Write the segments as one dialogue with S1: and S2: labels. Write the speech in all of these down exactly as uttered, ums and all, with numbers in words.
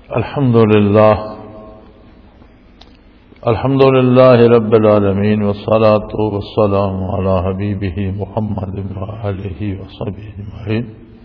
S1: الحمد للہ الحمد للہ رب العالمین والصلاة والسلام علی حبیبہ محمد وآلہ وصحبہ اجمعین.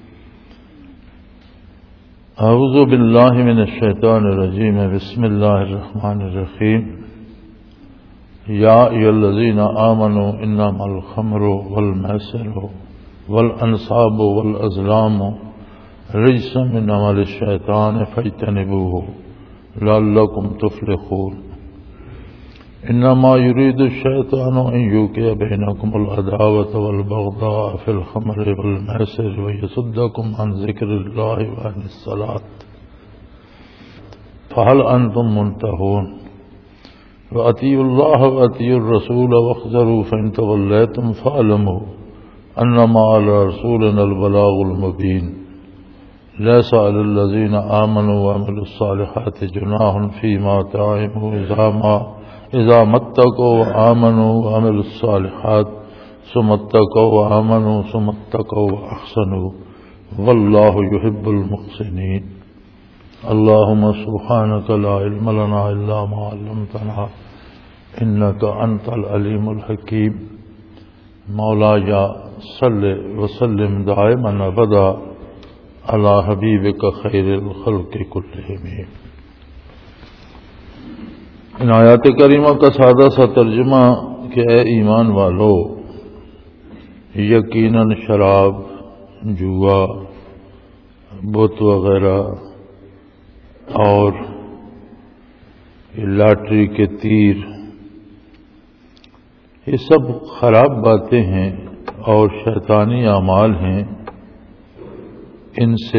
S1: اعوذ باللہ من الشیطان الرجیم. بسم اللہ الرحمن الرحیم. یا ایھا الذین آمنوا انما الخمر والمیسر والانصاب والازلام رجس من عمل الشیطان فاجتنبوه لعلکم تفلحون. انما يريد الشیطان ان یوقع بینکم العداوة والبغضاء فی الخمر والمیسر ویصدکم عن ذکر اللہ وعن الصلاة فهل انتم منتهون. وأطیعوا اللہ وأطیعوا الرسول واحذروا فإن توليتم فاعلموا انما على رسولنا البلاغ المبین. ليس على الذين آمنوا وعملوا الصالحات جناح فيما طعموا إذا ما إذا ما اتقوا وآمنوا وعملوا الصالحات ثم اتقوا وآمنوا ثم اتقوا وأحسنوا والله يحب المحسنين. اللهم سبحانك لا علم لنا إلا ما علمتنا إنك أنت العليم الحكيم. مولاي صل وسلم دائما أبدا علی حبیبک خیر الخلق کلہم. ان آیات کریمہ کا سادہ سا ترجمہ کہ اے ایمان والو، یقیناً شراب، جوا، بت وغیرہ اور لاٹری کے تیر، یہ سب خراب باتیں ہیں اور شیطانی اعمال ہیں. ان سے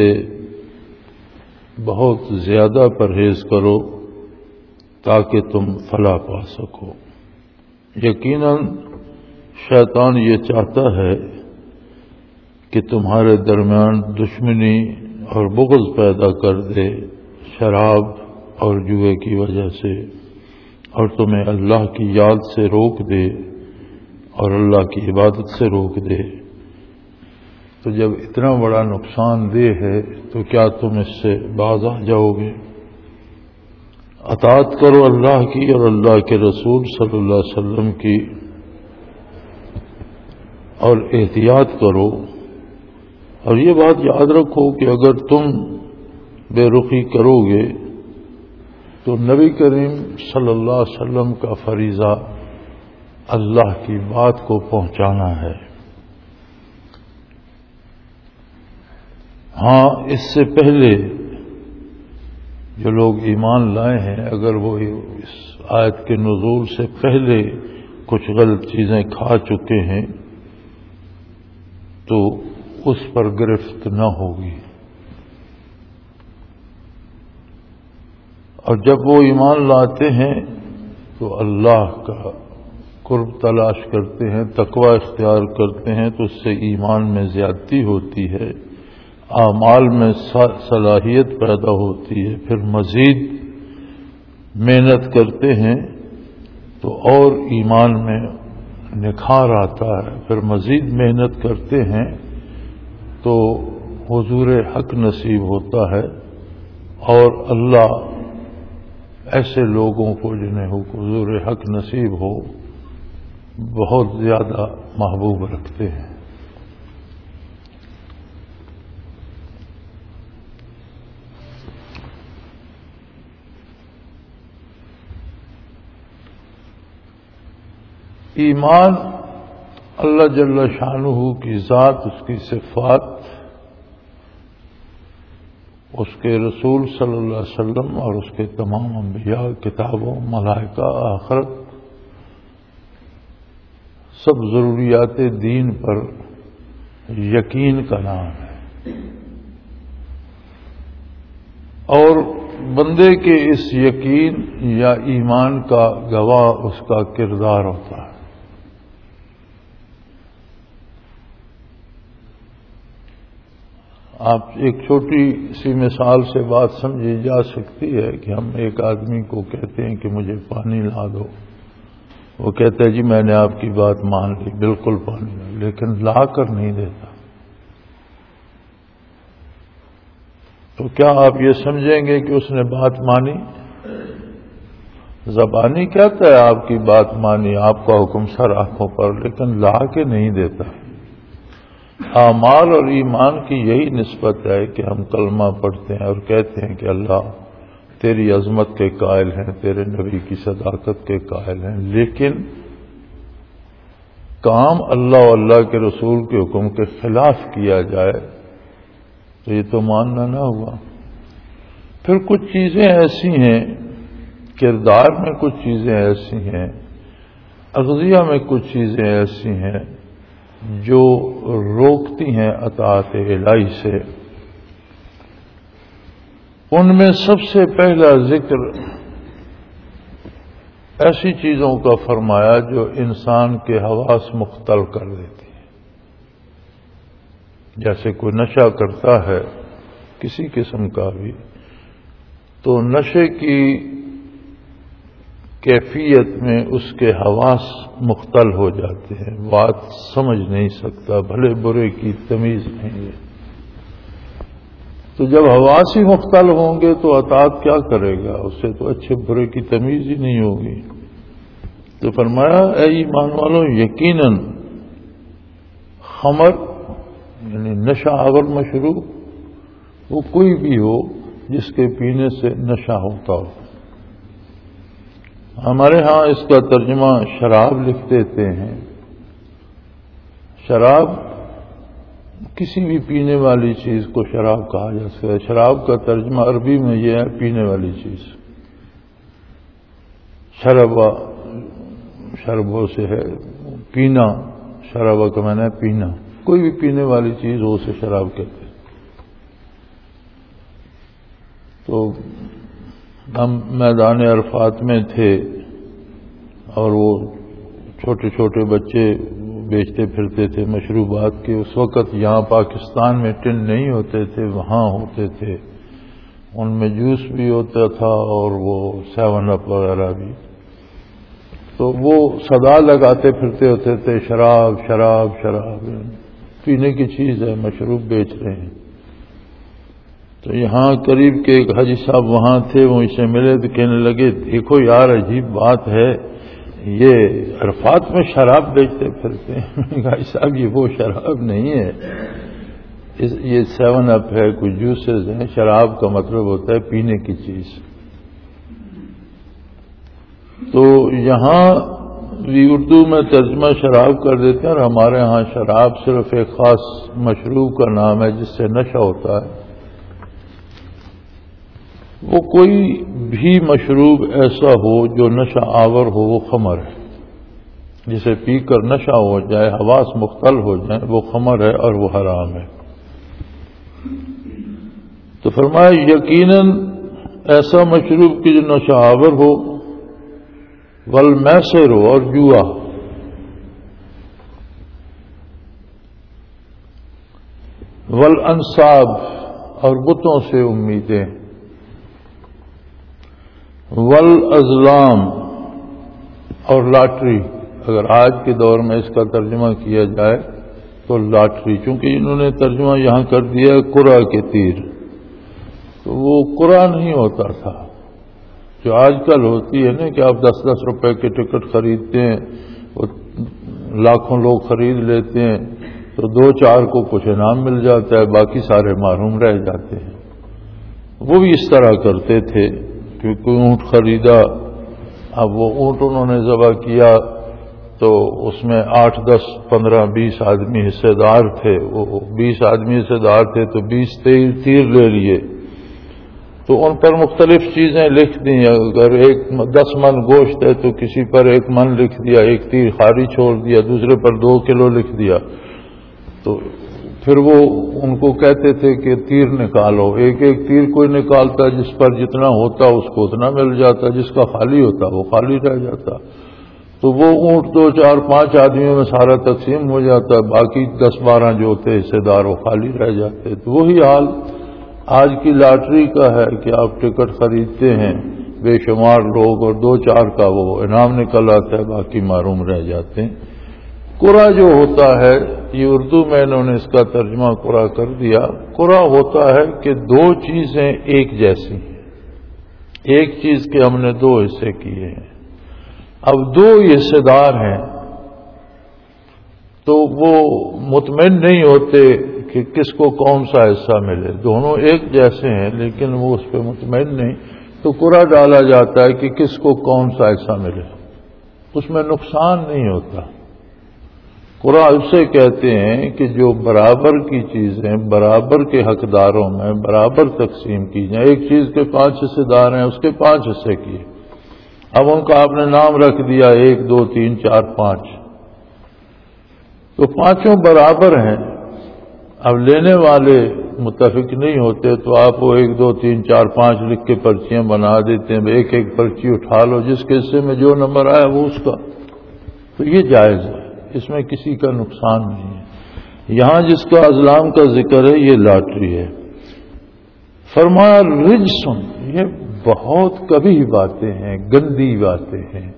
S1: بہت زیادہ پرہیز کرو تاکہ تم فلاح پا سکو. یقیناً شیطان یہ چاہتا ہے کہ تمہارے درمیان دشمنی اور بغض پیدا کر دے شراب اور جوئے کی وجہ سے، اور تمہیں اللہ کی یاد سے روک دے اور اللہ کی عبادت سے روک دے. تو جب اتنا بڑا نقصان دہ ہے تو کیا تم اس سے باز آ جاؤ گے؟ اطاعت کرو اللہ کی اور اللہ کے رسول صلی اللہ علیہ وسلم کی، اور احتیاط کرو. اور یہ بات یاد رکھو کہ اگر تم بے رخی کرو گے تو نبی کریم صلی اللہ علیہ وسلم کا فریضہ اللہ کی بات کو پہنچانا ہے. ہاں، اس سے پہلے جو لوگ ایمان لائے ہیں، اگر وہ اس آیت کے نزول سے پہلے کچھ غلط چیزیں کھا چکے ہیں تو اس پر گرفت نہ ہوگی. اور جب وہ ایمان لاتے ہیں تو اللہ کا قرب تلاش کرتے ہیں، تقوی اختیار کرتے ہیں، تو اس سے ایمان میں زیادتی ہوتی ہے، اعمال میں صلاحیت پیدا ہوتی ہے. پھر مزید محنت کرتے ہیں تو اور ایمان میں نکھار آتا ہے. پھر مزید محنت کرتے ہیں تو حضور حق نصیب ہوتا ہے، اور اللہ ایسے لوگوں کو جنہیں حضور حق نصیب ہو بہت زیادہ محبوب رکھتے ہیں. ایمان اللہ جل شانہ کی ذات، اس کی صفات، اس کے رسول صلی اللہ علیہ وسلم اور اس کے تمام انبیاء، کتابوں، ملائکہ، آخرت، سب ضروریات دین پر یقین کا نام ہے. اور بندے کے اس یقین یا ایمان کا گواہ اس کا کردار ہوتا ہے. آپ ایک چھوٹی سی مثال سے بات سمجھی جا سکتی ہے کہ ہم ایک آدمی کو کہتے ہیں کہ مجھے پانی لا دو. وہ کہتا ہے جی میں نے آپ کی بات مان لی، بالکل پانی لا، لیکن لا کر نہیں دیتا. تو کیا آپ یہ سمجھیں گے کہ اس نے بات مانی؟ زبانی کہتا ہے آپ کی بات مانی، آپ کا حکم سر آنکھوں پر، لیکن لا کے نہیں دیتا۔ اعمال اور ایمان کی یہی نسبت ہے کہ ہم کلمہ پڑھتے ہیں اور کہتے ہیں کہ اللہ تیری عظمت کے قائل ہیں، تیرے نبی کی صداقت کے قائل ہیں، لیکن کام اللہ و اللہ کے رسول کے حکم کے خلاف کیا جائے تو یہ تو ماننا نہ ہوا۔ پھر کچھ چیزیں ایسی ہیں، کردار میں کچھ چیزیں ایسی ہیں، اغذیہ میں کچھ چیزیں ایسی ہیں جو روکتی ہیں اطاعت الہی سے۔ ان میں سب سے پہلا ذکر ایسی چیزوں کا فرمایا جو انسان کے حواس مختل کر دیتی ہیں۔ جیسے کوئی نشہ کرتا ہے کسی قسم کا بھی، تو نشے کی کیفیت میں اس کے حواس مختل ہو جاتے ہیں، بات سمجھ نہیں سکتا، بھلے برے کی تمیز نہیں ہے۔ تو جب حواس ہی مختل ہوں گے تو اطاعت کیا کرے گا؟ اس سے تو اچھے برے کی تمیز ہی نہیں ہوگی۔ تو فرمایا اے ایمان والو، یقیناً خمر یعنی نشہ آور مشروب وہ کوئی بھی ہو جس کے پینے سے نشہ ہوتا ہو۔ ہمارے ہاں اس کا ترجمہ شراب لکھ دیتے ہیں۔ شراب کسی بھی پینے والی چیز کو شراب کہا جا سکتا ہے۔ شراب کا ترجمہ عربی میں یہ ہے پینے والی چیز۔ شربا شربوں سے ہے پینا، شرابہ کا معنی ہے پینا، کوئی بھی پینے والی چیز ہو اسے شراب کہتے ہیں۔ تو ہم میدان عرفات میں تھے اور وہ چھوٹے چھوٹے بچے بیچتے پھرتے تھے مشروبات کے۔ اس وقت یہاں پاکستان میں ٹن نہیں ہوتے تھے، وہاں ہوتے تھے۔ ان میں جوس بھی ہوتا تھا اور وہ سیون اپ وغیرہ بھی۔ تو وہ صدا لگاتے پھرتے ہوتے تھے شراب شراب شراب، پینے کی چیز ہے، مشروب بیچ رہے ہیں۔ تو یہاں قریب کے ایک حاجی صاحب وہاں تھے، وہ اسے ملے تو کہنے لگے دیکھو یار عجیب بات ہے، یہ عرفات میں شراب بیچتے پھرتے ہیں۔ حاجی صاحب یہ وہ شراب نہیں ہے، یہ سیون اپ ہے، کوئی جوسز ہیں۔ شراب کا مطلب ہوتا ہے پینے کی چیز۔ تو یہاں بھی اردو میں ترجمہ شراب کر دیتے ہیں، اور ہمارے ہاں شراب صرف ایک خاص مشروب کا نام ہے جس سے نشہ ہوتا ہے۔ وہ کوئی بھی مشروب ایسا ہو جو نشہ آور ہو وہ خمر ہے، جسے پی کر نشہ ہو جائے، حواس مختل ہو جائیں، وہ خمر ہے اور وہ حرام ہے۔ تو فرمایا یقیناً ایسا مشروب کی جو نشہ آور ہو، والمیسر ہو اور جوا، والانصاب اور بتوں سے امیدیں، والازلام اور لاٹری۔ اگر آج کے دور میں اس کا ترجمہ کیا جائے تو لاٹری، چونکہ انہوں نے ترجمہ یہاں کر دیا ہے قرا کے تیر، تو وہ قرا نہیں ہوتا تھا جو آج کل ہوتی ہے نا کہ آپ دس دس روپے کے ٹکٹ خریدتے ہیں، وہ لاکھوں لوگ خرید لیتے ہیں، تو دو چار کو کچھ انعام مل جاتا ہے، باقی سارے محروم رہ جاتے ہیں۔ وہ بھی اس طرح کرتے تھے کہ کوئی اونٹ خریدا، اب وہ اونٹ انہوں نے ذبح کیا تو اس میں آٹھ دس پندرہ بیس آدمی حصے دار تھے، وہ بیس آدمی حصے دار تھے تو بیس تیر لے لیے، تو ان پر مختلف چیزیں لکھ دیں۔ اگر ایک دس من گوشت ہے تو کسی پر ایک من لکھ دیا، ایک تیر خالی چھوڑ دیا، دوسرے پر دو کلو لکھ دیا۔ تو پھر وہ ان کو کہتے تھے کہ تیر نکالو، ایک ایک تیر کوئی نکالتا، جس پر جتنا ہوتا اس کو اتنا مل جاتا، جس کا خالی ہوتا وہ خالی رہ جاتا۔ تو وہ اونٹ دو چار پانچ آدمیوں میں سارا تقسیم ہو جاتا، باقی دس بارہ جو ہوتے حصے دار وہ خالی رہ جاتے۔ تو وہی حال آج کی لاٹری کا ہے کہ آپ ٹکٹ خریدتے ہیں بے شمار لوگ اور دو چار کا وہ انعام نکل آتا ہے، باقی محروم رہ جاتے ہیں۔ قرا جو ہوتا ہے یہ اردو میں انہوں نے اس کا ترجمہ قرآ کر دیا. قرآ ہوتا ہے کہ دو چیزیں ایک جیسی ہیں، ایک چیز کے ہم نے دو حصے کیے ہیں. اب دو حصے دار ہیں تو وہ مطمئن نہیں ہوتے کہ کس کو کون سا حصہ ملے. دونوں ایک جیسے ہیں لیکن وہ اس پہ مطمئن نہیں، تو قرعہ ڈالا جاتا ہے کہ کس کو کون سا حصہ ملے. اس میں نقصان نہیں ہوتا. قرعہ اسے کہتے ہیں کہ جو برابر کی چیزیں برابر کے حقداروں میں برابر تقسیم کی جائیں. ایک چیز کے پانچ حصے دار ہیں، اس کے پانچ حصے کیے. اب ان کا آپ نے نام رکھ دیا ایک دو تین چار پانچ، تو پانچوں برابر ہیں. اب لینے والے متفق نہیں ہوتے تو آپ وہ ایک دو تین چار پانچ لکھ کے پرچیاں بنا دیتے ہیں. ایک ایک پرچی اٹھا لو، جس کے حصے میں جو نمبر آیا وہ اس کا. تو یہ جائز ہے، اس میں کسی کا نقصان نہیں ہے. یہاں جس کا ازلام کا ذکر ہے یہ لاٹری ہے. فرمایا رجسن، یہ بہت کبھی باتیں ہیں، گندی باتیں ہیں.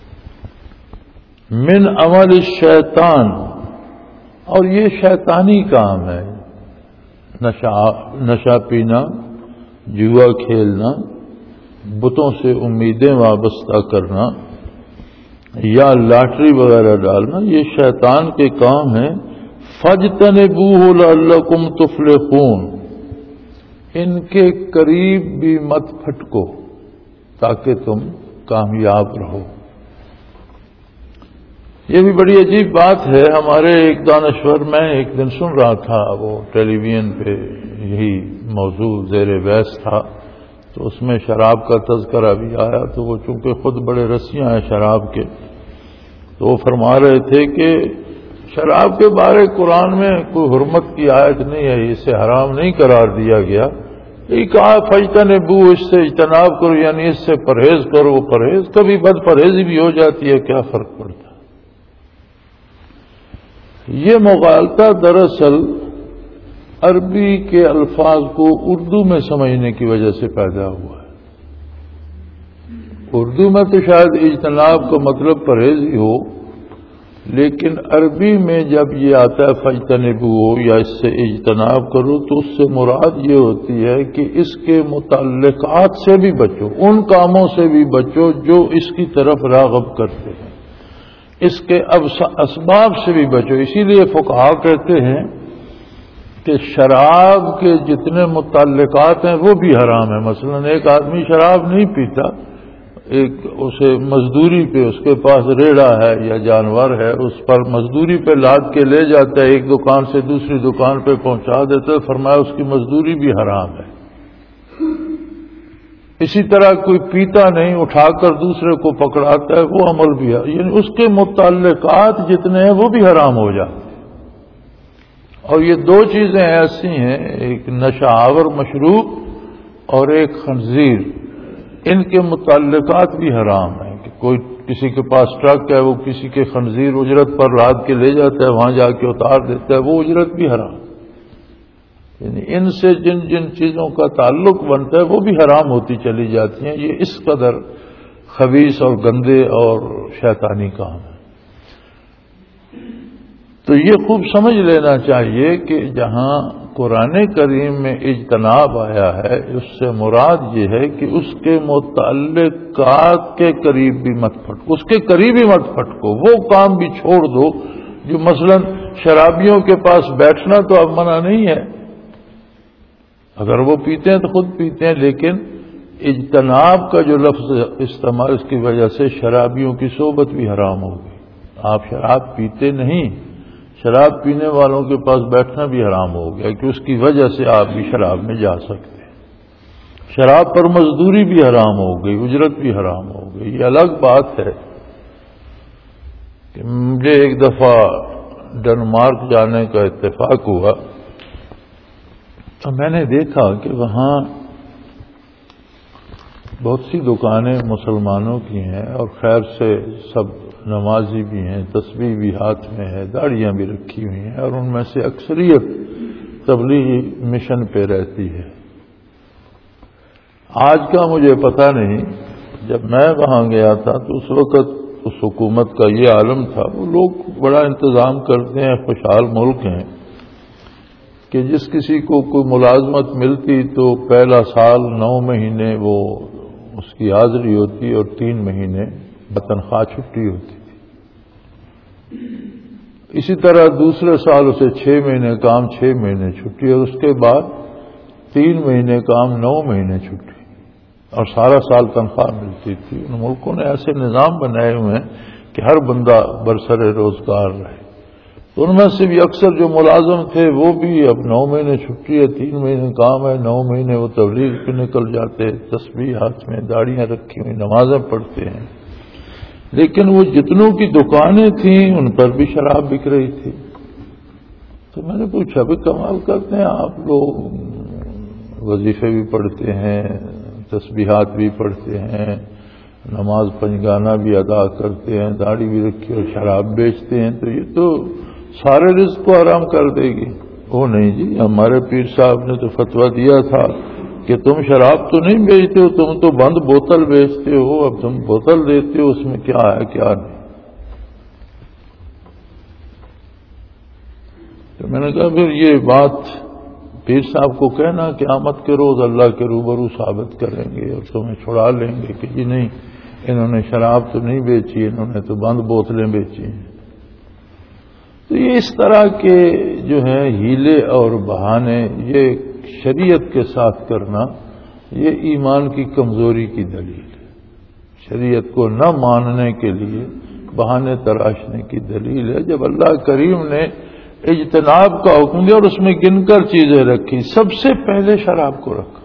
S1: من عمل الشیطان، اور یہ شیطانی کام ہے. نشہ نشہ پینا، جوا کھیلنا، بتوں سے امیدیں وابستہ کرنا یا لاٹری وغیرہ ڈالنا، یہ شیطان کے کام ہیں. فاجتنبوہ لعلکم تفلحون، ان کے قریب بھی مت پھٹکو تاکہ تم کامیاب رہو. یہ بھی بڑی عجیب بات ہے. ہمارے ایک دانشور، میں ایک دن سن رہا تھا، وہ ٹیلی ویژن پہ یہی موضوع زیر بحث تھا، تو اس میں شراب کا تذکرہ بھی آیا. تو وہ چونکہ خود بڑے رسیاں ہیں شراب کے، تو وہ فرما رہے تھے کہ شراب کے بارے قرآن میں کوئی حرمت کی آیت نہیں ہے، اسے حرام نہیں قرار دیا گیا. یہ کہا فجتنبو، اس سے اجتناب کرو، یعنی اس سے پرہیز کرو. وہ پرہیز کبھی بد پرہیزی بھی ہو جاتی ہے، کیا فرق پڑتا. یہ مغالطہ دراصل عربی کے الفاظ کو اردو میں سمجھنے کی وجہ سے پیدا ہوا ہے. اردو میں تو شاید اجتناب کا مطلب پرہیز ہی ہو، لیکن عربی میں جب یہ آتا ہے فجتنبو یا اس سے اجتناب کرو، تو اس سے مراد یہ ہوتی ہے کہ اس کے متعلقات سے بھی بچو، ان کاموں سے بھی بچو جو اس کی طرف راغب کرتے ہیں، اس کے اسباب سے بھی بچو. اسی لیے فقہا کہتے ہیں کہ شراب کے جتنے متعلقات ہیں وہ بھی حرام ہیں. مثلا ایک آدمی شراب نہیں پیتا، ایک اسے مزدوری پہ، اس کے پاس ریڑھا ہے یا جانور ہے، اس پر مزدوری پہ لاد کے لے جاتا ہے، ایک دکان سے دوسری دکان پہ پہنچا دیتا ہے، فرمایا اس کی مزدوری بھی حرام ہے. اسی طرح کوئی پیتا نہیں، اٹھا کر دوسرے کو پکڑاتا ہے، وہ عمل بھی ہے. یعنی اس کے متعلقات جتنے ہیں وہ بھی حرام ہو جاتے ہیں. اور یہ دو چیزیں ایسی ہیں، ایک نشہ آور مشروب اور ایک خنزیر، ان کے متعلقات بھی حرام ہیں. کہ کوئی کسی کے پاس ٹرک ہے، وہ کسی کے خنزیر اجرت پر لاد کے لے جاتا ہے، وہاں جا کے اتار دیتا ہے، وہ اجرت بھی حرام. یعنی ان سے جن جن چیزوں کا تعلق بنتا ہے وہ بھی حرام ہوتی چلی جاتی ہیں. یہ اس قدر خبیث اور گندے اور شیطانی کام ہے. تو یہ خوب سمجھ لینا چاہیے کہ جہاں قرآن کریم میں اجتناب آیا ہے، اس سے مراد یہ ہے کہ اس کے متعلقات کے قریب بھی مت پھٹکو، اس کے قریب ہی مت پھٹکو. وہ کام بھی چھوڑ دو جو مثلا شرابیوں کے پاس بیٹھنا تو اب منع نہیں ہے، اگر وہ پیتے ہیں تو خود پیتے ہیں، لیکن اجتناب کا جو لفظ استعمال، اس کی وجہ سے شرابیوں کی صحبت بھی حرام ہوگی. آپ شراب پیتے نہیں، شراب پینے والوں کے پاس بیٹھنا بھی حرام ہو گیا کہ اس کی وجہ سے آپ بھی شراب میں جا سکتے ہیں. شراب پر مزدوری بھی حرام ہو گئی، اجرت بھی حرام ہو گئی. یہ الگ بات ہے کہ مجھے ایک دفعہ ڈنمارک جانے کا اتفاق ہوا، تو میں نے دیکھا کہ وہاں بہت سی دکانیں مسلمانوں کی ہیں اور خیر سے سب نمازی بھی ہیں، تسبیح بھی ہاتھ میں ہے، داڑیاں بھی رکھی ہوئی ہیں، اور ان میں سے اکثریت تبلیغی مشن پہ رہتی ہے. آج کا مجھے پتہ نہیں، جب میں وہاں گیا تھا تو اس وقت اس حکومت کا یہ عالم تھا، وہ لوگ بڑا انتظام کرتے ہیں، خوشحال ملک ہیں کہ جس کسی کو کوئی ملازمت ملتی تو پہلا سال نو مہینے وہ اس کی حاضری ہوتی اور تین مہینے تنخواہ چھٹی ہوتی تھی۔ اسی طرح دوسرے سال اسے چھ مہینے کام چھ مہینے چھٹی، اور اس کے بعد تین مہینے کام نو مہینے چھٹی، اور سارا سال تنخواہ ملتی تھی۔ ان ملکوں نے ایسے نظام بنائے ہوئے ہیں کہ ہر بندہ برسر روزگار رہے۔ تو ان میں سے بھی اکثر جو ملازم تھے وہ بھی اب نو مہینے چھٹی ہے، تین مہینے کام ہے، نو مہینے وہ تبلیغ پہ نکل جاتے، تسبیح ہاتھ میں، داڑیاں رکھی ہوئی، نمازیں پڑھتے ہیں۔ لیکن وہ جتنوں کی دکانیں تھیں ان پر بھی شراب بک رہی تھی۔ تو میں نے پوچھا بھی کمال کرتے ہیں آپ لوگ، وظیفے بھی پڑھتے ہیں، تسبیحات بھی پڑھتے ہیں، نماز پنجگانہ بھی ادا کرتے ہیں، داڑھی بھی رکھی اور شراب بیچتے ہیں، تو یہ تو سارے رزق کو حرام کر دے گی۔ وہ نہیں جی، ہمارے پیر صاحب نے تو فتویٰ دیا تھا کہ تم شراب تو نہیں بیچتے ہو، تم تو بند بوتل بیچتے ہو، اب تم بوتل دیتے ہو، اس میں کیا ہے کیا نہیں۔ تو میں نے کہا پھر یہ بات پیر صاحب کو کہنا کہ قیامت کے روز اللہ کے روبرو ثابت کریں گے اور تمہیں چھڑا لیں گے کہ جی نہیں، انہوں نے شراب تو نہیں بیچی، انہوں نے تو بند بوتلیں بیچی ہیں۔ تو یہ اس طرح کے جو ہیں ہیلے اور بہانے، یہ شریعت کے ساتھ کرنا، یہ ایمان کی کمزوری کی دلیل ہے۔ شریعت کو نہ ماننے کے لیے بہانے تراشنے کی دلیل ہے۔ جب اللہ کریم نے اجتناب کا حکم دیا اور اس میں گن کر چیزیں رکھی، سب سے پہلے شراب کو رکھا۔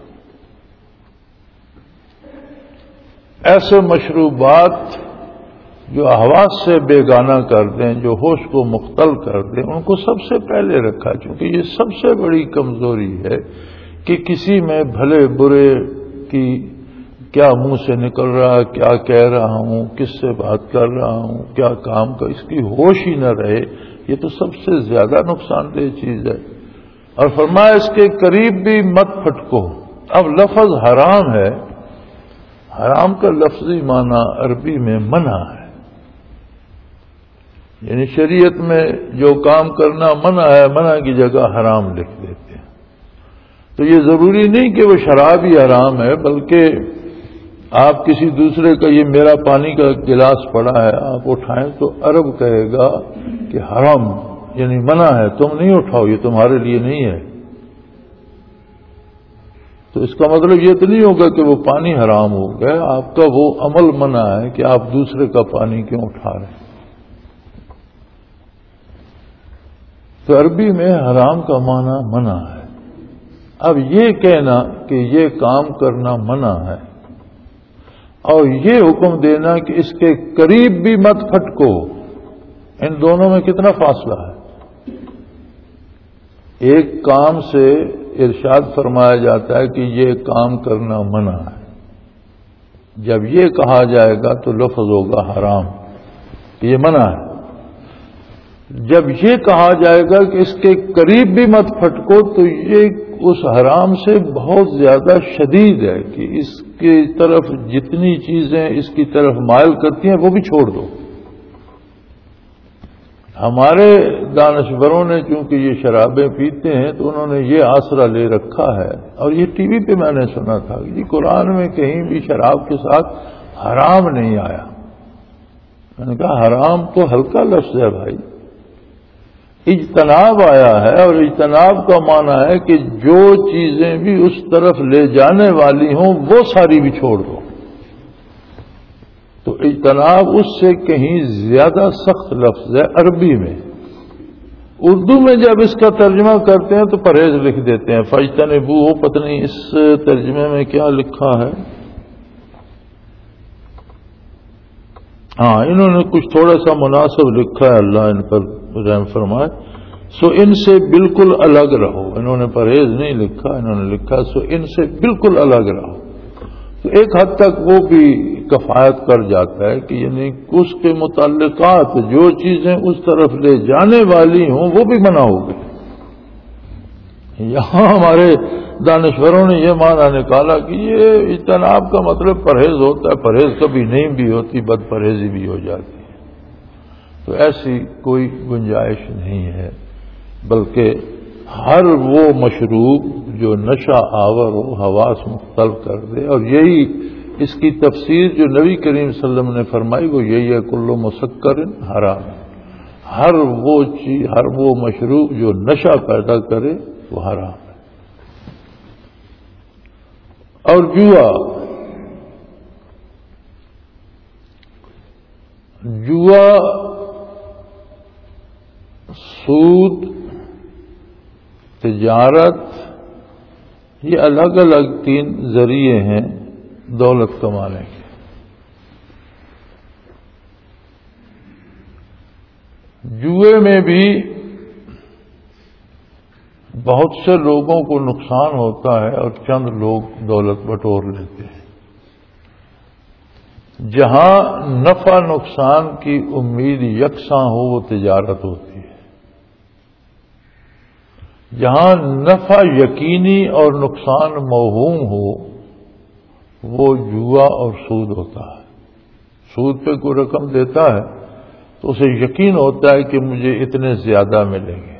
S1: ایسے مشروبات جو حواس سے بیگانہ کر دیں، جو ہوش کو مختل کر دیں، ان کو سب سے پہلے رکھا، چونکہ یہ سب سے بڑی کمزوری ہے کہ کسی میں بھلے برے کی کیا منہ سے نکل رہا، کیا کہہ رہا ہوں، کس سے بات کر رہا ہوں، کیا کام کا، اس کی ہوش ہی نہ رہے۔ یہ تو سب سے زیادہ نقصان دہ چیز ہے۔ اور فرمایا اس کے قریب بھی مت پھٹکو۔ اب لفظ حرام ہے، حرام کا لفظی معنی عربی میں منع ہے، یعنی شریعت میں جو کام کرنا منع ہے، منع کی جگہ حرام لکھ دیتے ہیں۔ تو یہ ضروری نہیں کہ وہ شراب ہی حرام ہے، بلکہ آپ کسی دوسرے کا یہ میرا پانی کا گلاس پڑا ہے، آپ اٹھائیں تو عرب کہے گا کہ حرام، یعنی منع ہے، تم نہیں اٹھاؤ، یہ تمہارے لیے نہیں ہے۔ تو اس کا مطلب یہ تو نہیں ہوگا کہ وہ پانی حرام ہو گیا، آپ کا وہ عمل منع ہے کہ آپ دوسرے کا پانی کیوں اٹھا رہے ہیں۔ تو عربی میں حرام کا معنی منع ہے۔ اب یہ کہنا کہ یہ کام کرنا منع ہے اور یہ حکم دینا کہ اس کے قریب بھی مت پھٹکو، ان دونوں میں کتنا فاصلہ ہے۔ ایک کام سے ارشاد فرمایا جاتا ہے کہ یہ کام کرنا منع ہے، جب یہ کہا جائے گا تو لفظ ہوگا حرام کہ یہ منع ہے۔ جب یہ کہا جائے گا کہ اس کے قریب بھی مت پھٹکو تو یہ اس حرام سے بہت زیادہ شدید ہے کہ اس کی طرف جتنی چیزیں اس کی طرف مائل کرتی ہیں وہ بھی چھوڑ دو۔ ہمارے دانشوروں نے چونکہ یہ شرابیں پیتے ہیں تو انہوں نے یہ آسرا لے رکھا ہے، اور یہ ٹی وی پہ میں نے سنا تھا کہ قرآن میں کہیں بھی شراب کے ساتھ حرام نہیں آیا۔ میں نے کہا حرام تو ہلکا لفظ ہے بھائی، اجتناب آیا ہے، اور اجتناب کا معنی ہے کہ جو چیزیں بھی اس طرف لے جانے والی ہوں وہ ساری بھی چھوڑ دو۔ تو اجتناب اس سے کہیں زیادہ سخت لفظ ہے عربی میں۔ اردو میں جب اس کا ترجمہ کرتے ہیں تو پرہیز لکھ دیتے ہیں، فاجتنبوہ، پتہ نہیں اس ترجمے میں کیا لکھا ہے۔ ہاں، انہوں نے کچھ تھوڑا سا مناسب لکھا ہے، اللہ ان پر رحم فرمائے۔ سو ان سے بالکل الگ رہو، انہوں نے پرہیز نہیں لکھا، انہوں نے لکھا سو ان سے بالکل الگ رہو۔ تو ایک حد تک وہ بھی کفایت کر جاتا ہے کہ یعنی اس کے متعلقات جو چیزیں اس طرف لے جانے والی ہوں وہ بھی منع ہو گئی۔ یہاں ہمارے دانشوروں نے یہ معنی نکالا کہ یہ اجتناب کا مطلب پرہیز ہوتا ہے، پرہیز کبھی نہیں بھی ہوتی، بد پرہیزی بھی ہو جاتی۔ تو ایسی کوئی گنجائش نہیں ہے، بلکہ ہر وہ مشروب جو نشہ آور ہو، حواس مختلف کر دے، اور یہی اس کی تفسیر جو نبی کریم صلی اللہ علیہ وسلم نے فرمائی وہ یہی ہے، کل مسکر حرام، ہر وہ چیز، ہر وہ مشروب جو نشہ پیدا کرے وہ حرام ہے۔ اور جوا جوا سود، تجارت، یہ الگ الگ تین ذریعے ہیں دولت کمانے کے۔ جوئے میں بھی بہت سے لوگوں کو نقصان ہوتا ہے اور چند لوگ دولت بٹور لیتے ہیں۔ جہاں نفع نقصان کی امید یکساں ہو وہ تجارت ہوتی ہے، جہاں نفع یقینی اور نقصان موہوم ہو وہ جوا اور سود ہوتا ہے۔ سود پہ کوئی رقم دیتا ہے تو اسے یقین ہوتا ہے کہ مجھے اتنے زیادہ ملیں گے۔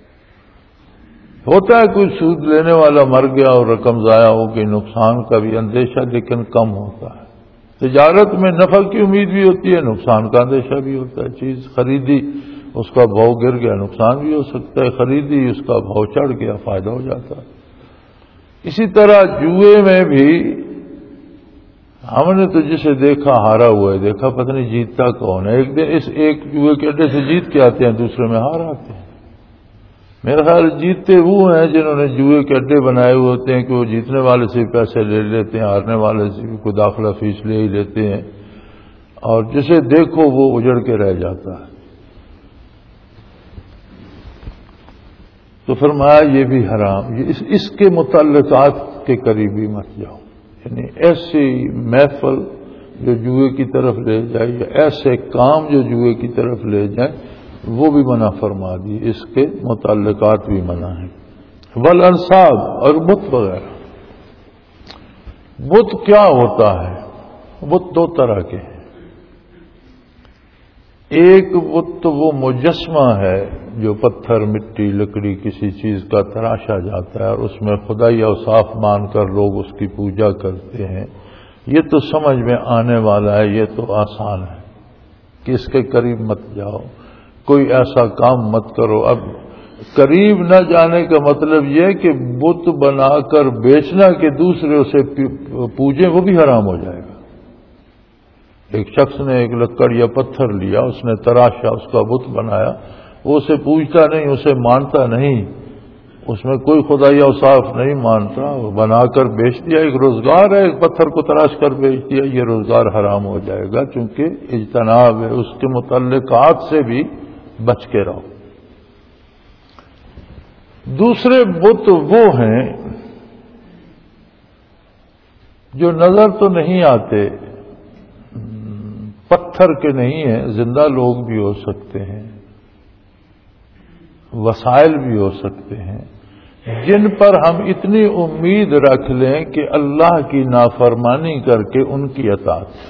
S1: ہوتا ہے کوئی سود لینے والا مر گیا اور رقم ضائع ہو گئی، نقصان کا بھی اندیشہ لیکن کم ہوتا ہے۔ تجارت میں نفع کی امید بھی ہوتی ہے، نقصان کا اندیشہ بھی ہوتا ہے۔ چیز خریدی، اس کا بھاؤ گر گیا، نقصان بھی ہو سکتا ہے، خریدی، اس کا بھاؤ چڑھ گیا، فائدہ ہو جاتا ہے۔ اسی طرح جوئے میں بھی ہم نے تو جسے دیکھا ہارا ہوا ہے، دیکھا پتہ نہیں جیتتا کون ہے۔ ایک دن اس ایک جوئے کے اڈے سے جیت کے آتے ہیں، دوسرے میں ہار آتے ہیں۔ میرا خیال جیتتے وہ ہیں جنہوں نے جوئے کے اڈے بنائے ہوئے ہوتے ہیں کہ وہ جیتنے والے سے پیسے لے لیتے ہیں، ہارنے والے سے بھی کوئی داخلہ فیس لے ہی لیتے ہیں، اور جسے دیکھو وہ اجڑ کے رہ جاتا ہے۔ تو فرمایا یہ بھی حرام، یہ اس, اس کے متعلقات کے قریب ہی مت جاؤ، یعنی ایسی محفل جو جوئے کی طرف لے جائے یا ایسے کام جو جوئے کی طرف لے جائیں وہ بھی منع فرما دی، اس کے متعلقات بھی منع ہیں۔ والانصاب، اور بت وغیرہ۔ بت کیا ہوتا ہے؟ بت دو طرح کے ہیں۔ ایک بت تو وہ مجسمہ ہے جو پتھر، مٹی، لکڑی کسی چیز کا تراشا جاتا ہے اور اس میں خدائی اوصاف مان کر لوگ اس کی پوجا کرتے ہیں۔ یہ تو سمجھ میں آنے والا ہے، یہ تو آسان ہے کہ اس کے قریب مت جاؤ، کوئی ایسا کام مت کرو۔ اب قریب نہ جانے کا مطلب یہ کہ بت بنا کر بیچنا کہ دوسرے اسے پوجیں وہ بھی حرام ہو جائے گا۔ ایک شخص نے ایک لکڑ یا پتھر لیا، اس نے تراشا، اس کا بت بنایا، وہ اسے پوجتا نہیں، اسے مانتا نہیں، اس میں کوئی خدائی اوصاف نہیں مانتا، وہ بنا کر بیچ دیا، ایک روزگار ہے، ایک پتھر کو تراش کر بیچ دیا، یہ روزگار حرام ہو جائے گا، چونکہ اجتناب ہے، اس کے متعلقات سے بھی بچ کے رہو۔ دوسرے بت وہ ہیں جو نظر تو نہیں آتے، پتھر کے نہیں ہیں، زندہ لوگ بھی ہو سکتے ہیں، وسائل بھی ہو سکتے ہیں، جن پر ہم اتنی امید رکھ لیں کہ اللہ کی نافرمانی کر کے ان کی اطاعت،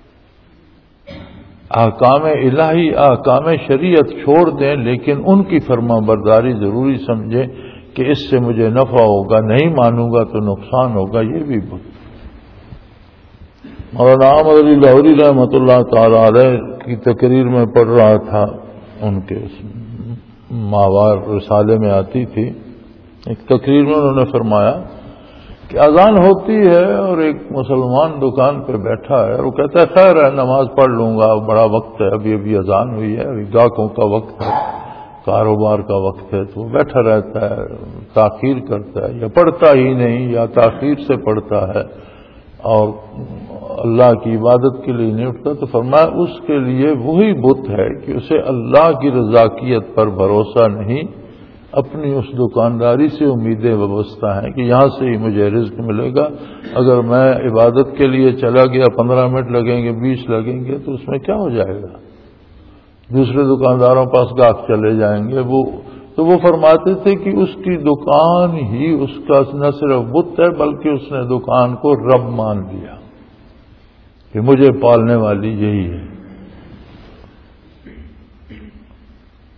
S1: احکام الہی، احکام شریعت چھوڑ دیں لیکن ان کی فرما برداری ضروری سمجھیں کہ اس سے مجھے نفع ہوگا، نہیں مانوں گا تو نقصان ہوگا، یہ بھی بت۔ مولانا احمد علی لاہوری رحمۃ اللہ تعالی علیہ کی تقریر میں پڑھ رہا تھا، ان کے ماوار رسالے میں آتی تھی، ایک تقریر میں انہوں نے فرمایا کہ اذان ہوتی ہے اور ایک مسلمان دکان پہ بیٹھا ہے اور وہ کہتا ہے خیر ہے نماز پڑھ لوں گا، بڑا وقت ہے، ابھی ابھی اذان ہوئی ہے، ابھی گاہکوں کا وقت ہے، کاروبار کا وقت ہے، تو وہ بیٹھا رہتا ہے، تاخیر کرتا ہے یا پڑھتا ہی نہیں یا تاخیر سے پڑھتا ہے اور اللہ کی عبادت کے لیے نہیں اٹھتا۔ تو فرمایا اس کے لیے وہی بت ہے کہ اسے اللہ کی رضاکیت پر بھروسہ نہیں، اپنی اس دکانداری سے امیدیں وابستہ ہیں کہ یہاں سے ہی مجھے رزق ملے گا، اگر میں عبادت کے لیے چلا گیا پندرہ منٹ لگیں گے، بیس لگیں گے تو اس میں کیا ہو جائے گا، دوسرے دکانداروں پاس گاہک چلے جائیں گے۔ وہ تو وہ فرماتے تھے کہ اس کی دکان ہی اس کا نہ صرف بت ہے بلکہ اس نے دکان کو رب مان لیا کہ مجھے پالنے والی یہی ہے۔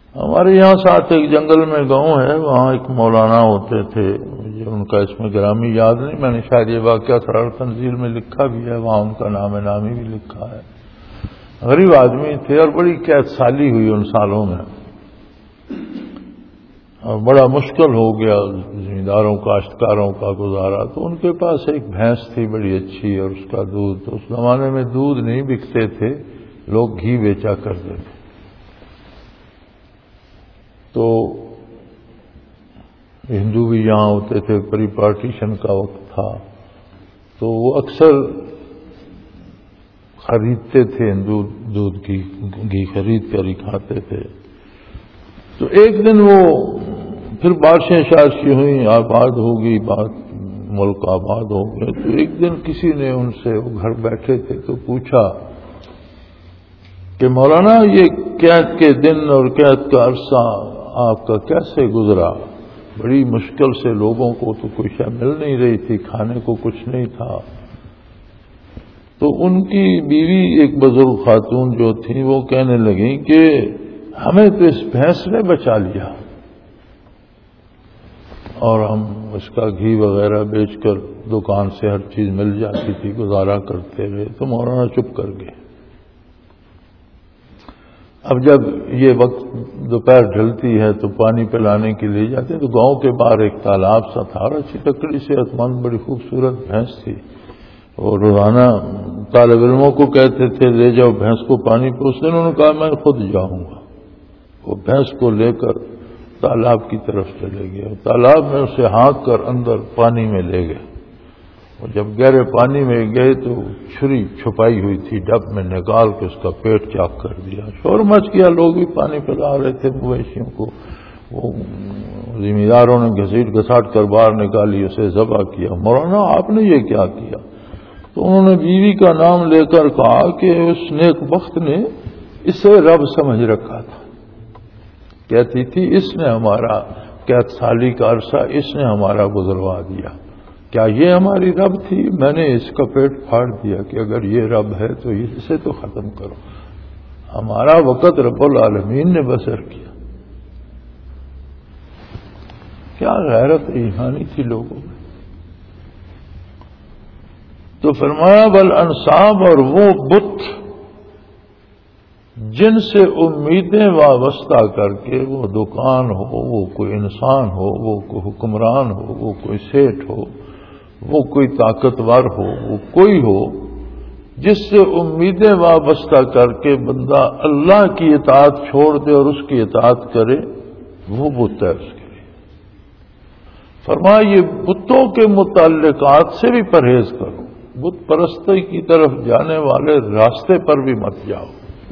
S1: ہمارے یہاں ساتھ ایک جنگل میں گاؤں ہے، وہاں ایک مولانا ہوتے تھے، ان کا اس میں گرامی یاد نہیں، میں نے شاید یہ واقعہ سرار تنزیل میں لکھا بھی ہے، وہاں ان کا نام نامی بھی لکھا ہے۔ غریب آدمی تھے اور بڑی قید سالی ہوئی ان سالوں میں، اور بڑا مشکل ہو گیا زمینداروں کاشتکاروں کا گزارا۔ تو ان کے پاس ایک بھینس تھی بڑی اچھی، اور اس کا دودھ، اس زمانے میں دودھ نہیں بکتے تھے، لوگ گھی بیچا کرتے تھے۔ تو ہندو بھی یہاں ہوتے تھے، پری پارٹیشن کا وقت تھا، تو وہ اکثر خریدتے تھے، ہندو دودھ کی گھی خرید کر ہی کھاتے تھے۔ تو ایک دن وہ پھر بارشیں شاید کی ہوئیں، آباد ہوگی بات، ملک آباد ہو گئے، تو ایک دن کسی نے ان سے، وہ گھر بیٹھے تھے، تو پوچھا کہ مولانا یہ قید کے دن اور قید کا عرصہ آپ کا کیسے گزرا؟ بڑی مشکل سے، لوگوں کو تو کوئی شے مل نہیں رہی تھی، کھانے کو کچھ نہیں تھا۔ تو ان کی بیوی ایک بزرگ خاتون جو تھی وہ کہنے لگیں کہ ہمیں تو اس بھینس نے بچا لیا، اور ہم اس کا گھی وغیرہ بیچ کر دکان سے ہر چیز مل جاتی تھی، گزارا کرتے رہے۔ تو مولانا چپ کر گئے۔ اب جب یہ وقت دوپہر ڈھلتی ہے تو پانی پلانے کے لیے جاتے ہیں، تو گاؤں کے باہر ایک تالاب سا تھا، اور اچھی تکڑی صحت مند بڑی خوبصورت بھینس تھی، اور روزانہ طالب علموں کو کہتے تھے لے جاؤ بھینس کو پانی پہ۔ اس دن انہوں نے کہا میں خود جاؤں گا۔ وہ بھینس کو لے کر تالاب کی طرف چلے گئے، اور تالاب میں اسے ہانک کر اندر پانی میں لے گئے، اور جب گہرے پانی میں گئے تو چھری چھپائی ہوئی تھی ڈب میں، نکال کے اس کا پیٹ چاک کر دیا۔ شور مچ گیا، لوگ بھی پانی پلا رہے تھے مویشیوں کو، وہ زمینداروں نے گھسیٹ گھساٹ کر باہر نکالی، اسے ذبح کیا۔ مولانا آپ نے یہ کیا کیا؟ تو انہوں نے بیوی کا نام لے کر کہا کہ اس نیک بخت نے اسے رب سمجھ رکھا تھا، کہتی تھی اس نے ہمارا قید سالی کا عرصہ اس نے ہمارا گزروا دیا، کیا یہ ہماری رب تھی؟ میں نے اس کا پیٹ پھاڑ دیا کہ اگر یہ رب ہے تو اسے تو ختم کرو، ہمارا وقت رب العالمین نے بسر کیا۔ کیا غیرت ایمانی تھی لوگوں میں۔ تو فرمایا بل انصاب، اور وہ بت جن سے امیدیں وابستہ کر کے، وہ دکان ہو، وہ کوئی انسان ہو، وہ کوئی حکمران ہو، وہ کوئی سیٹھ ہو، وہ کوئی طاقتور ہو، وہ کوئی ہو، جس سے امیدیں وابستہ کر کے بندہ اللہ کی اطاعت چھوڑ دے اور اس کی اطاعت کرے، وہ بت ہے اس کے لیے۔ فرمایا یہ بتوں کے متعلقات سے بھی پرہیز کرو، بت پرستی کی طرف جانے والے راستے پر بھی مت جاؤ۔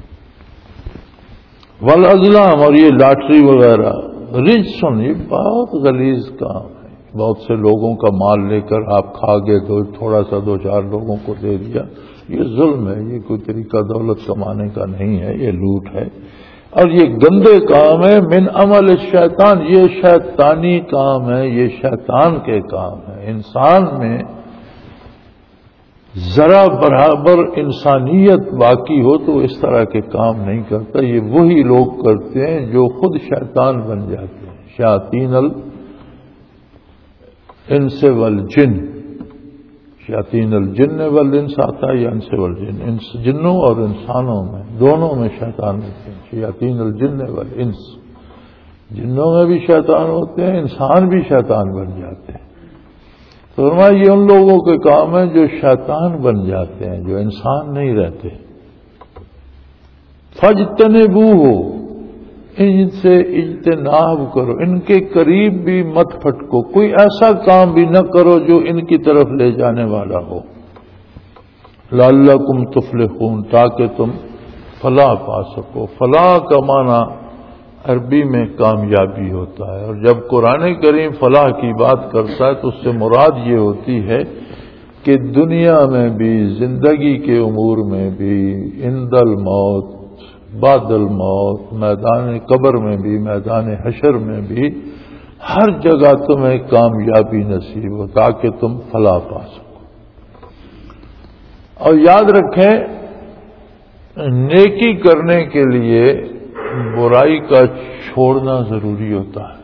S1: والازلام، اور یہ لاٹری وغیرہ، رجسن، یہ بہت غلیظ کام ہے۔ بہت سے لوگوں کا مال لے کر آپ کھا گئے، تو تھوڑا سا دو چار لوگوں کو دے دیا، یہ ظلم ہے، یہ کوئی طریقہ دولت کمانے کا نہیں ہے، یہ لوٹ ہے، اور یہ گندے کام ہے۔ من عمل شیطان، یہ شیطانی کام ہے، یہ شیطان کے کام ہے۔ انسان میں ذرا برابر انسانیت باقی ہو تو اس طرح کے کام نہیں کرتا۔ یہ وہی لوگ کرتے ہیں جو خود شیطان بن جاتے ہیں۔ شیاطین الانس والجن، شیاطین الجن والانس آتا ہے یا انس والجن، انس جنوں اور انسانوں میں دونوں میں شیطان ہوتے ہیں۔ شیاطین الجن والانس، جنوں میں بھی شیطان ہوتے ہیں، انسان بھی شیطان بن جاتے ہیں۔ تو فرمایا یہ ان لوگوں کے کام ہیں جو شیطان بن جاتے ہیں، جو انسان نہیں رہتے۔ فاجتنبوہ، ان سے اجتناب کرو، ان کے قریب بھی مت پھٹکو، کوئی ایسا کام بھی نہ کرو جو ان کی طرف لے جانے والا ہو۔ لعلکم تفلحون، تاکہ تم فلاح پا سکو۔ فلاح کا معنی عربی میں کامیابی ہوتا ہے، اور جب قرآن کریم فلاح کی بات کرتا ہے تو اس سے مراد یہ ہوتی ہے کہ دنیا میں بھی، زندگی کے امور میں بھی، عند الموت، بعد الموت، میدان قبر میں بھی، میدان حشر میں بھی، ہر جگہ تمہیں کامیابی نصیب ہو تاکہ تم فلاح پا سکو۔ اور یاد رکھیں، نیکی کرنے کے لیے برائی کا چھوڑنا ضروری ہوتا ہے.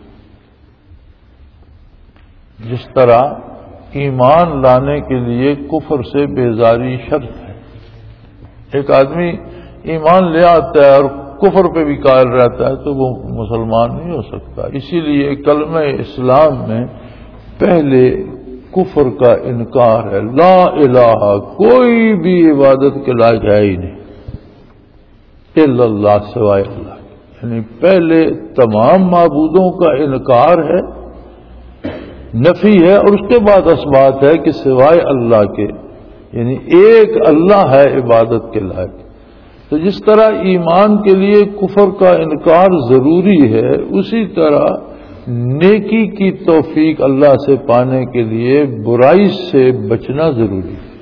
S1: جس طرح ایمان لانے کے لیے کفر سے بیزاری شرط ہے. ایک آدمی ایمان لے آتا ہے اور کفر پہ بھی قائل رہتا ہے تو وہ مسلمان نہیں ہو سکتا. اسی لیے کلمہ اسلام میں پہلے کفر کا انکار ہے. لا الہ، کوئی بھی عبادت کے لائق ہے ہی نہیں الا اللہ، سوائے اللہ. یعنی پہلے تمام معبودوں کا انکار ہے، نفی ہے، اور اس کے بعد اثبات ہے کہ سوائے اللہ کے، یعنی ایک اللہ ہے عبادت کے لائق. تو جس طرح ایمان کے لیے کفر کا انکار ضروری ہے، اسی طرح نیکی کی توفیق اللہ سے پانے کے لیے برائی سے بچنا ضروری ہے.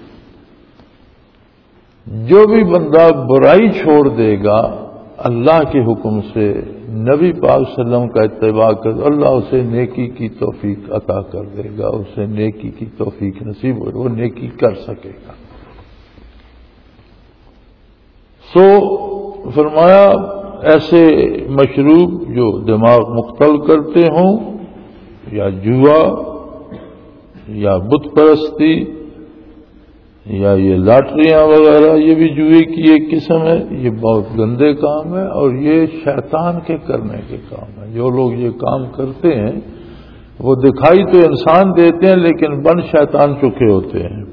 S1: جو بھی بندہ برائی چھوڑ دے گا اللہ کے حکم سے، نبی پاک صلی اللہ علیہ وسلم کا اتباع کر، اللہ اسے نیکی کی توفیق عطا کر دے گا، اسے نیکی کی توفیق نصیب ہو، وہ نیکی کر سکے گا. سو فرمایا ایسے مشروب جو دماغ مختل کرتے ہوں، یا جوا، یا بت پرستی، یا یہ لاٹریاں وغیرہ، یہ بھی جوئے کی ایک قسم ہے. یہ بہت گندے کام ہے اور یہ شیطان کے کرنے کے کام ہے. جو لوگ یہ کام کرتے ہیں وہ دکھائی تو انسان دیتے ہیں لیکن بن شیطان چکے ہوتے ہیں.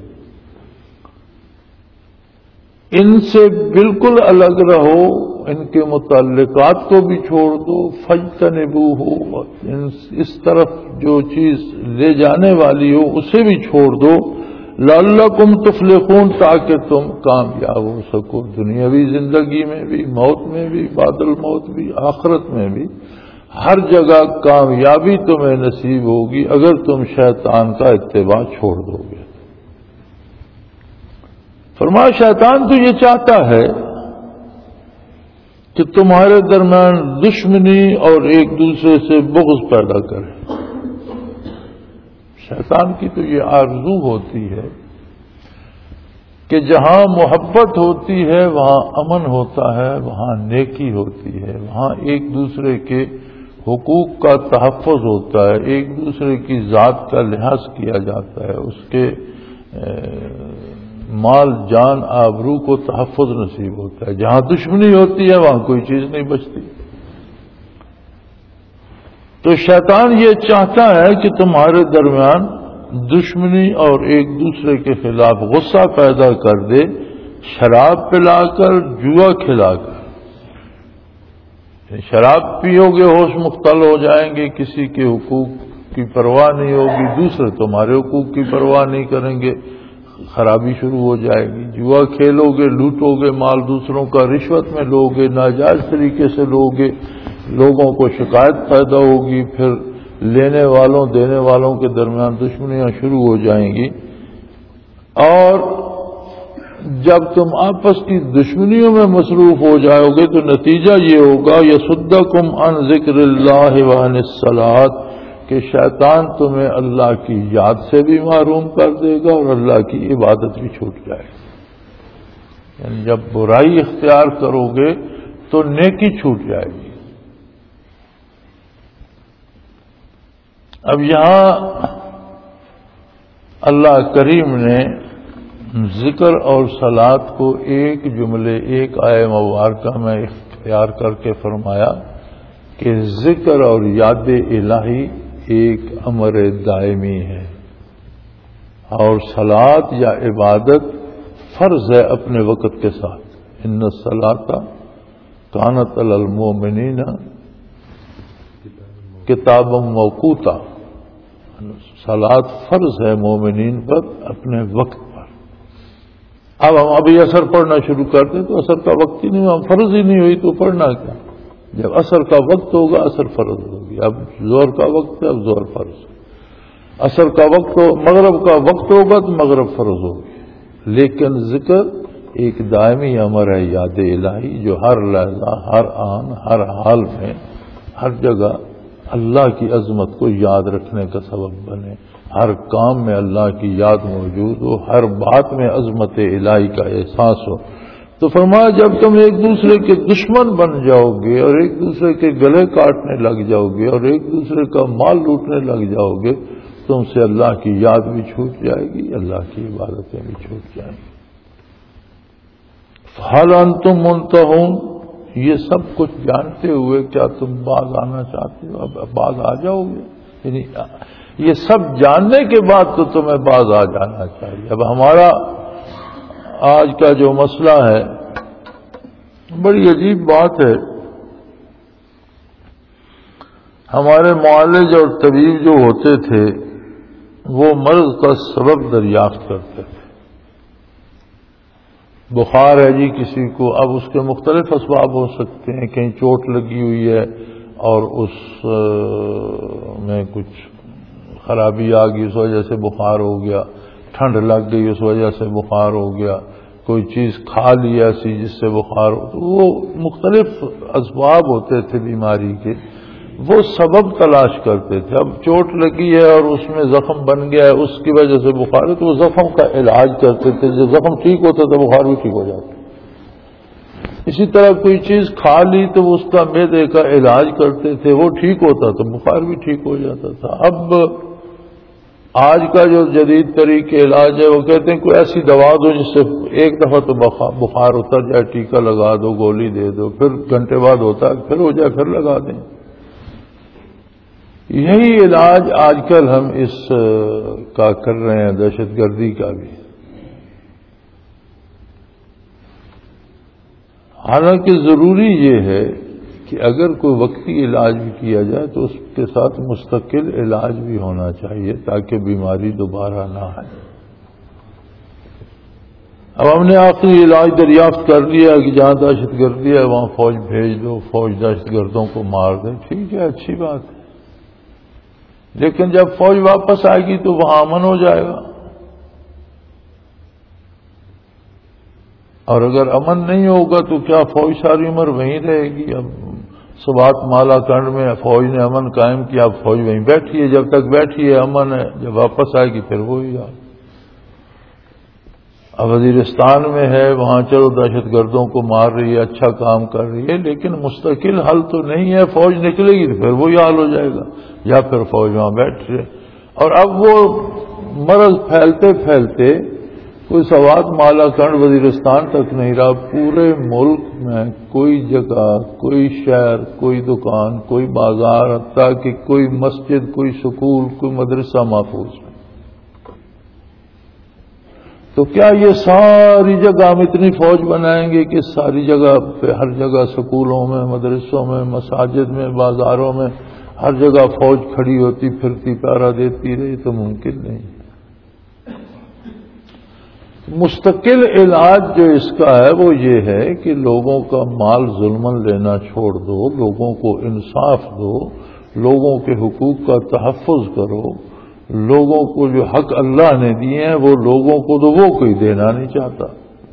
S1: ان سے بالکل الگ رہو، ان کے متعلقات کو بھی چھوڑ دو. فجتنبوہ، اس طرف جو چیز لے جانے والی ہو اسے بھی چھوڑ دو. لعلکم تفلحون، تاکہ تم کامیاب ہو سکو، دنیاوی زندگی میں بھی، موت میں بھی، بعد الموت بھی، آخرت میں بھی. ہر جگہ کامیابی تمہیں نصیب ہوگی اگر تم شیطان کا اتباع چھوڑ دو گے. فرمایا شیطان تو یہ چاہتا ہے کہ تمہارے درمیان دشمنی اور ایک دوسرے سے بغض پیدا کرے. شیطان کی تو یہ آرزو ہوتی ہے کہ جہاں محبت ہوتی ہے وہاں امن ہوتا ہے، وہاں نیکی ہوتی ہے، وہاں ایک دوسرے کے حقوق کا تحفظ ہوتا ہے، ایک دوسرے کی ذات کا لحاظ کیا جاتا ہے، اس کے مال جان آبرو کو تحفظ نصیب ہوتا ہے. جہاں دشمنی ہوتی ہے وہاں کوئی چیز نہیں بچتی. تو شیطان یہ چاہتا ہے کہ تمہارے درمیان دشمنی اور ایک دوسرے کے خلاف غصہ پیدا کر دے، شراب پلا کر، جوا کھلا کر. شراب پیو گے ہوش مختل ہو جائیں گے، کسی کے حقوق کی پرواہ نہیں ہوگی، دوسرے تمہارے حقوق کی پرواہ نہیں کریں گے، خرابی شروع ہو جائے گی. جوا کھیلو گے، لوٹو گے مال دوسروں کا، رشوت میں لو گے، ناجائز طریقے سے لو گے، لوگوں کو شکایت پیدا ہوگی، پھر لینے والوں دینے والوں کے درمیان دشمنیاں شروع ہو جائیں گی. اور جب تم آپس کی دشمنیوں میں مصروف ہو جاؤ گے تو نتیجہ یہ ہوگا یصدکم عن ذکر اللہ وعن الصلاۃ، کہ شیطان تمہیں اللہ کی یاد سے بھی محروم کر دے گا اور اللہ کی عبادت بھی چھوٹ جائے گی. یعنی جب برائی اختیار کرو گے تو نیکی چھوٹ جائے گی. اب یہاں اللہ کریم نے ذکر اور صلاۃ کو ایک جملے ایک آیہ مبارکہ میں اختیار کر کے فرمایا کہ ذکر اور یاد الہی ایک امر دائمی ہے اور صلاۃ یا عبادت فرض ہے اپنے وقت کے ساتھ. ان الصلاۃ کانت علی المؤمنین کتابا موقوتا، صلاۃ فرض ہے مومنین پر اپنے وقت پر. اب ہم ابھی اثر پڑھنا شروع کرتے تو اثر کا وقت ہی نہیں، ہم فرض ہی نہیں ہوئی تو پڑھنا کیا. جب اثر کا وقت ہوگا اثر فرض ہوگی. اب زور کا وقت ہے، اب زور فرض. اثر کا وقت ہو، مغرب کا وقت ہوگا تو مغرب فرض ہوگی. لیکن ذکر ایک دائمی امر ہے، یاد الہی، جو ہر لحظہ، ہر آن، ہر حال میں، ہر جگہ اللہ کی عظمت کو یاد رکھنے کا سبب بنے. ہر کام میں اللہ کی یاد موجود ہو، ہر بات میں عظمت الہی کا احساس ہو. تو فرمایا جب تم ایک دوسرے کے دشمن بن جاؤ گے اور ایک دوسرے کے گلے کاٹنے لگ جاؤ گے اور ایک دوسرے کا مال لوٹنے لگ جاؤ گے تم سے اللہ کی یاد بھی چھوٹ جائے گی، اللہ کی عبادتیں بھی چھوٹ جائیں گی۔ فَهَلْ أَنْتُمْ مُنْتَهُونَ، یہ سب کچھ جانتے ہوئے کیا تم باز آنا چاہتے ہو؟ اب باز آ جاؤ گے؟ یعنی یہ سب جاننے کے بعد تو تمہیں باز آ جانا چاہیے۔ اب ہمارا آج کا جو مسئلہ ہے، بڑی عجیب بات ہے، ہمارے معالج اور طبیب جو ہوتے تھے وہ مرض کا سبب دریافت کرتے تھے۔ بخار ہے جی کسی کو، اب اس کے مختلف اسباب ہو سکتے ہیں، کہیں چوٹ لگی ہوئی ہے اور اس میں کچھ خرابی آ گئی اس وجہ سے بخار ہو گیا، ٹھنڈ لگ گئی اس وجہ سے بخار ہو گیا، کوئی چیز کھا لی ایسی جس سے بخار ہو، تو وہ مختلف اسباب ہوتے تھے بیماری کے، وہ سبب تلاش کرتے تھے۔ اب چوٹ لگی ہے اور اس میں زخم بن گیا ہے، اس کی وجہ سے بخار ہے، تو وہ زخم کا علاج کرتے تھے، جب زخم ٹھیک ہوتا تھا بخار بھی ٹھیک ہو جاتا۔ اسی طرح کوئی چیز کھا لی تو وہ اس کا معدے کا علاج کرتے تھے، وہ ٹھیک ہوتا تھا، بخار بھی ٹھیک ہو جاتا تھا۔ اب آج کا جو جدید طریقے علاج ہے وہ کہتے ہیں کوئی ایسی دوا دو جس سے ایک دفعہ تو بخار اتر جائے، ٹیکا لگا دو، گولی دے دو، پھر گھنٹے بعد ہوتا ہے، پھر ہو جائے پھر لگا دیں۔ یہی علاج آج کل ہم اس کا کر رہے ہیں، دہشت گردی کا بھی۔ حالانکہ ضروری یہ ہے کہ اگر کوئی وقتی علاج بھی کیا جائے تو اس کے ساتھ مستقل علاج بھی ہونا چاہیے تاکہ بیماری دوبارہ نہ آئے۔ اب ہم نے آخری علاج دریافت کر لیا کہ جہاں دہشت گردی ہے وہاں فوج بھیج دو، فوج دہشت گردوں کو مار دے، ٹھیک ہے، اچھی بات ہے، لیکن جب فوج واپس آئے گی تو وہاں امن ہو جائے گا، اور اگر امن نہیں ہوگا تو کیا فوج ساری عمر وہیں رہے گی؟ اب سوات مالا کنڈ میں فوج نے امن قائم کیا، اب فوج وہیں بیٹھی ہے، جب تک بیٹھی ہے امن ہے، جب واپس آئے گی پھر وہی حال۔ اب وزیرستان میں ہے، وہاں چلو دہشت گردوں کو مار رہی ہے، اچھا کام کر رہی ہے، لیکن مستقل حل تو نہیں ہے، فوج نکلے گی تو پھر وہی حال ہو جائے گا، یا پھر فوج وہاں بیٹھ رہے۔ اور اب وہ مرض پھیلتے پھیلتے کوئی سوات مالا کنڈ وزیرستان تک نہیں رہا، پورے ملک میں کوئی جگہ، کوئی شہر، کوئی دکان، کوئی بازار، حتیٰ کہ کوئی مسجد، کوئی سکول، کوئی مدرسہ محفوظ نہیں۔ تو کیا یہ ساری جگہ ہم اتنی فوج بنائیں گے کہ ساری جگہ پہ، ہر جگہ سکولوں میں، مدرسوں میں، مساجد میں، بازاروں میں ہر جگہ فوج کھڑی ہوتی پھرتی پہرا دیتی رہی؟ تو ممکن نہیں۔ مستقل علاج جو اس کا ہے وہ یہ ہے کہ لوگوں کا مال ظلمن لینا چھوڑ دو، لوگوں کو انصاف دو، لوگوں کے حقوق کا تحفظ کرو، لوگوں کو جو حق اللہ نے دیے ہیں وہ لوگوں کو تو وہ کوئی دینا نہیں چاہتا۔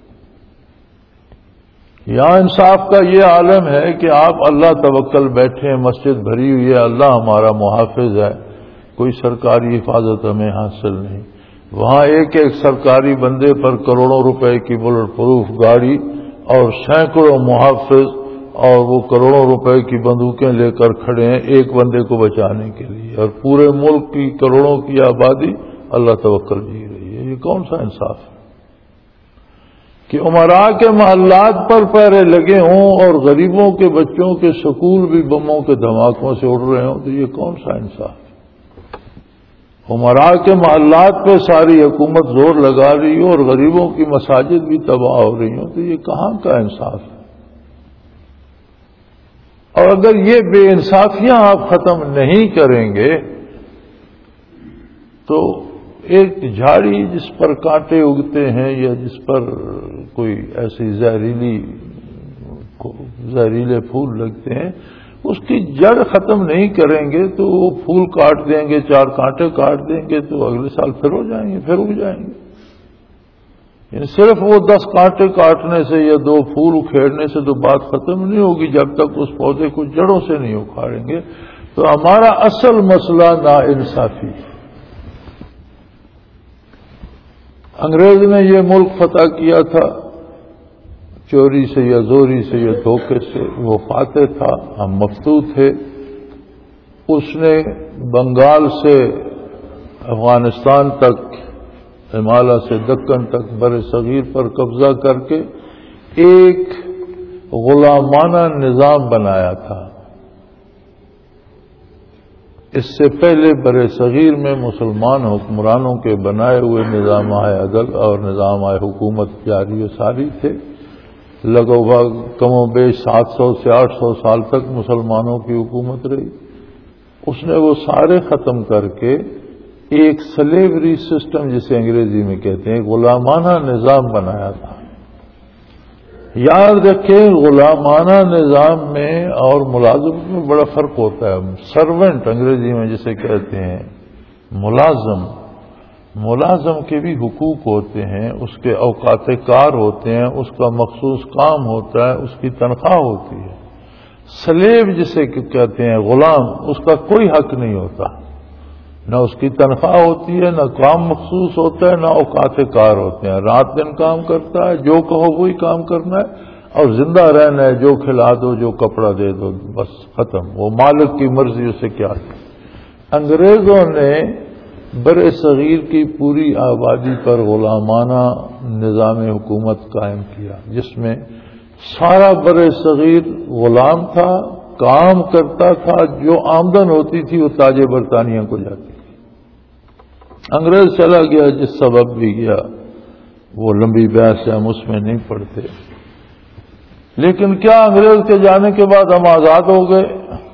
S1: یہاں انصاف کا یہ عالم ہے کہ آپ اللہ توکل بیٹھے ہیں، مسجد بھری ہوئی ہے، اللہ ہمارا محافظ ہے، کوئی سرکاری حفاظت ہمیں حاصل نہیں۔ وہاں ایک ایک سرکاری بندے پر کروڑوں روپے کی بلٹ پروف گاڑی اور سینکڑوں محافظ اور وہ کروڑوں روپے کی بندوقیں لے کر کھڑے ہیں ایک بندے کو بچانے کے لیے، اور پورے ملک کی کروڑوں کی آبادی اللہ توکل جی رہی ہے۔ یہ کون سا انصاف ہے کہ عمراء کے محلات پر پہرے لگے ہوں اور غریبوں کے بچوں کے سکول بھی بموں کے دھماکوں سے اڑ رہے ہوں؟ تو یہ کون سا انصاف ہے؟ عمراء کے محلات پہ ساری حکومت زور لگا رہی ہو اور غریبوں کی مساجد بھی تباہ ہو رہی ہوں، تو یہ کہاں کا انصاف ہے؟ اور اگر یہ بے انصافیاں آپ ختم نہیں کریں گے تو ایک جھاڑی جس پر کانٹے اگتے ہیں یا جس پر کوئی ایسی زہریلی زہریلے پھول لگتے ہیں، اس کی جڑ ختم نہیں کریں گے تو وہ پھول کاٹ دیں گے، چار کانٹے کاٹ دیں گے تو اگلے سال پھر ہو جائیں گے، پھر اگ جائیں گے۔ یعنی صرف وہ دس کانٹے کاٹنے سے یا دو پھول اکھیڑنے سے تو بات ختم نہیں ہوگی جب تک اس پودے کو جڑوں سے نہیں اکھاڑیں گے۔ تو ہمارا اصل مسئلہ ناانصافی۔ انگریز نے یہ ملک فتح کیا تھا چوری سے یا زوری سے یا دھوکے سے وہ فاتح تھا، ہم مفتوح تھے. اس نے بنگال سے افغانستان تک، ہمالیہ سے دکن تک بر صغیر پر قبضہ کر کے ایک غلامانہ نظام بنایا تھا. اس سے پہلے بر صغیر میں مسلمان حکمرانوں کے بنائے ہوئے نظام عدل اور نظام حکومت جاری و ساری تھے. لگ بھگ کم و بیش سات سو سے آٹھ سو سال تک مسلمانوں کی حکومت رہی. اس نے وہ سارے ختم کر کے ایک سلیوری سسٹم جسے انگریزی میں کہتے ہیں غلامانہ نظام بنایا تھا. یاد رکھیں غلامانہ نظام میں اور ملازمت میں بڑا فرق ہوتا ہے. سرونٹ انگریزی میں جسے کہتے ہیں ملازم، ملازم کے بھی حقوق ہوتے ہیں، اس کے اوقات کار ہوتے ہیں، اس کا مخصوص کام ہوتا ہے، اس کی تنخواہ ہوتی ہے. سلیب جسے کہتے ہیں غلام، اس کا کوئی حق نہیں ہوتا، نہ اس کی تنخواہ ہوتی ہے، نہ کام مخصوص ہوتا ہے، نہ اوقات کار ہوتے ہیں. رات دن کام کرتا ہے، جو کہو وہی کام کرنا ہے، اور زندہ رہنا ہے، جو کھلا دو جو کپڑا دے دو بس ختم. وہ مالک کی مرضی اسے کیا ہے. انگریزوں نے بر صغیر کی پوری آبادی پر غلامانہ نظام حکومت قائم کیا، جس میں سارا بر صغیر غلام تھا، کام کرتا تھا، جو آمدن ہوتی تھی وہ تاج برطانیہ کو جاتی تھی. انگریز چلا گیا جس سبب بھی گیا، وہ لمبی بحث ہے، ہم اس میں نہیں پڑھتے. لیکن کیا انگریز کے جانے کے بعد ہم آزاد ہو گئے؟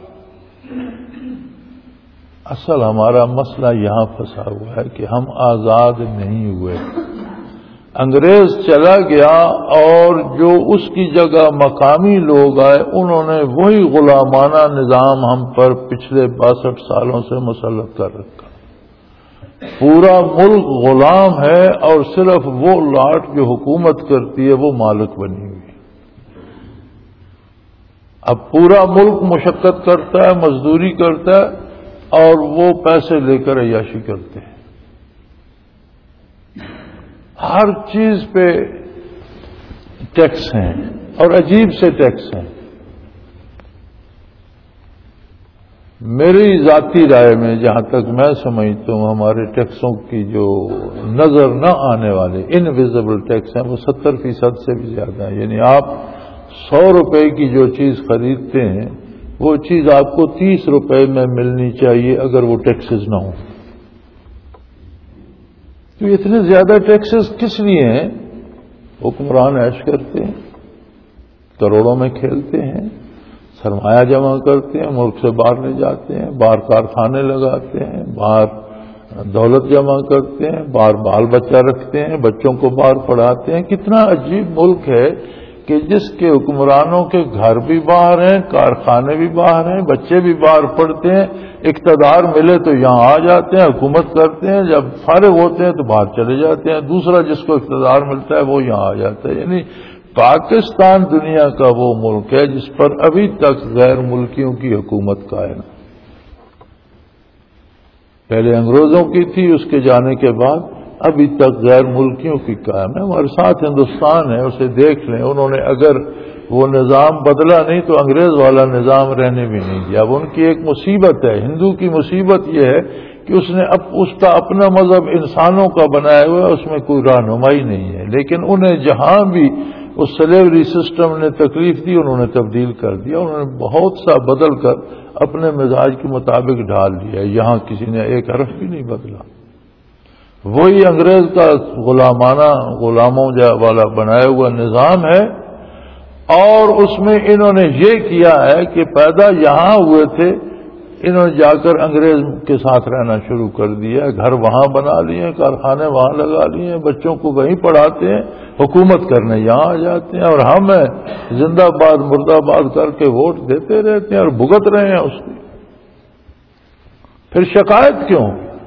S1: اصل ہمارا مسئلہ یہاں پھنسا ہوا ہے کہ ہم آزاد نہیں ہوئے. انگریز چلا گیا اور جو اس کی جگہ مقامی لوگ آئے، انہوں نے وہی غلامانہ نظام ہم پر پچھلے باسٹھ سالوں سے مسلط کر رکھا. پورا ملک غلام ہے اور صرف وہ لاٹ جو حکومت کرتی ہے وہ مالک بنی ہوئی. اب پورا ملک مشقت کرتا ہے، مزدوری کرتا ہے، اور وہ پیسے لے کر عیاشی کرتے ہیں. ہر چیز پہ ٹیکس ہیں اور عجیب سے ٹیکس ہیں. میری ذاتی رائے میں جہاں تک میں سمجھتا ہوں ہمارے ٹیکسوں کی جو نظر نہ آنے والے انویزیبل ٹیکس ہیں وہ ستر فیصد سے بھی زیادہ ہیں. یعنی آپ سو روپے کی جو چیز خریدتے ہیں وہ چیز آپ کو تیس روپے میں ملنی چاہیے اگر وہ ٹیکسز نہ ہوں. تو اتنے زیادہ ٹیکسز کس لیے ہیں؟ حکمران عیش کرتے ہیں، کروڑوں میں کھیلتے ہیں، سرمایہ جمع کرتے ہیں، ملک سے باہر لے جاتے ہیں، باہر کارخانے لگاتے ہیں، باہر دولت جمع کرتے ہیں، باہر بال بچہ رکھتے ہیں، بچوں کو باہر پڑھاتے ہیں. کتنا عجیب ملک ہے کہ جس کے حکمرانوں کے گھر بھی باہر ہیں، کارخانے بھی باہر ہیں، بچے بھی باہر پڑھتے ہیں. اقتدار ملے تو یہاں آ جاتے ہیں، حکومت کرتے ہیں، جب فارغ ہوتے ہیں تو باہر چلے جاتے ہیں. دوسرا جس کو اقتدار ملتا ہے وہ یہاں آ جاتا ہے. یعنی پاکستان دنیا کا وہ ملک ہے جس پر ابھی تک غیر ملکیوں کی حکومت قائم ہے. پہلے انگریزوں کی تھی، اس کے جانے کے بعد ابھی تک غیر ملکیوں کی قائم ہے. ہمارے ساتھ ہندوستان ہے، اسے دیکھ لیں. انہوں نے اگر وہ نظام بدلا نہیں تو انگریز والا نظام رہنے بھی نہیں دیا. اب ان کی ایک مصیبت ہے، ہندو کی مصیبت یہ ہے کہ اس نے اب اس کا اپنا مذہب انسانوں کا بنایا ہوا ہے، اس میں کوئی رہنمائی نہیں ہے. لیکن انہیں جہاں بھی اس سلیوری سسٹم نے تکلیف دی انہوں نے تبدیل کر دیا. انہوں نے بہت سا بدل کر اپنے مزاج کے مطابق ڈال دیا. یہاں کسی نے ایک حرف بھی نہیں بدلا. وہی انگریز کا غلامانہ غلاموں والا بنایا ہوا نظام ہے. اور اس میں انہوں نے یہ کیا ہے کہ پیدا یہاں ہوئے تھے، انہوں نے جا کر انگریز کے ساتھ رہنا شروع کر دیا. گھر وہاں بنا لیے، کارخانے وہاں لگا لیے، بچوں کو وہیں پڑھاتے ہیں، حکومت کرنے یہاں آ جاتے ہیں، اور ہم زندہ باد مردہ باد کر کے ووٹ دیتے رہتے ہیں اور بھگت رہے ہیں اس کی. پھر شکایت کیوں؟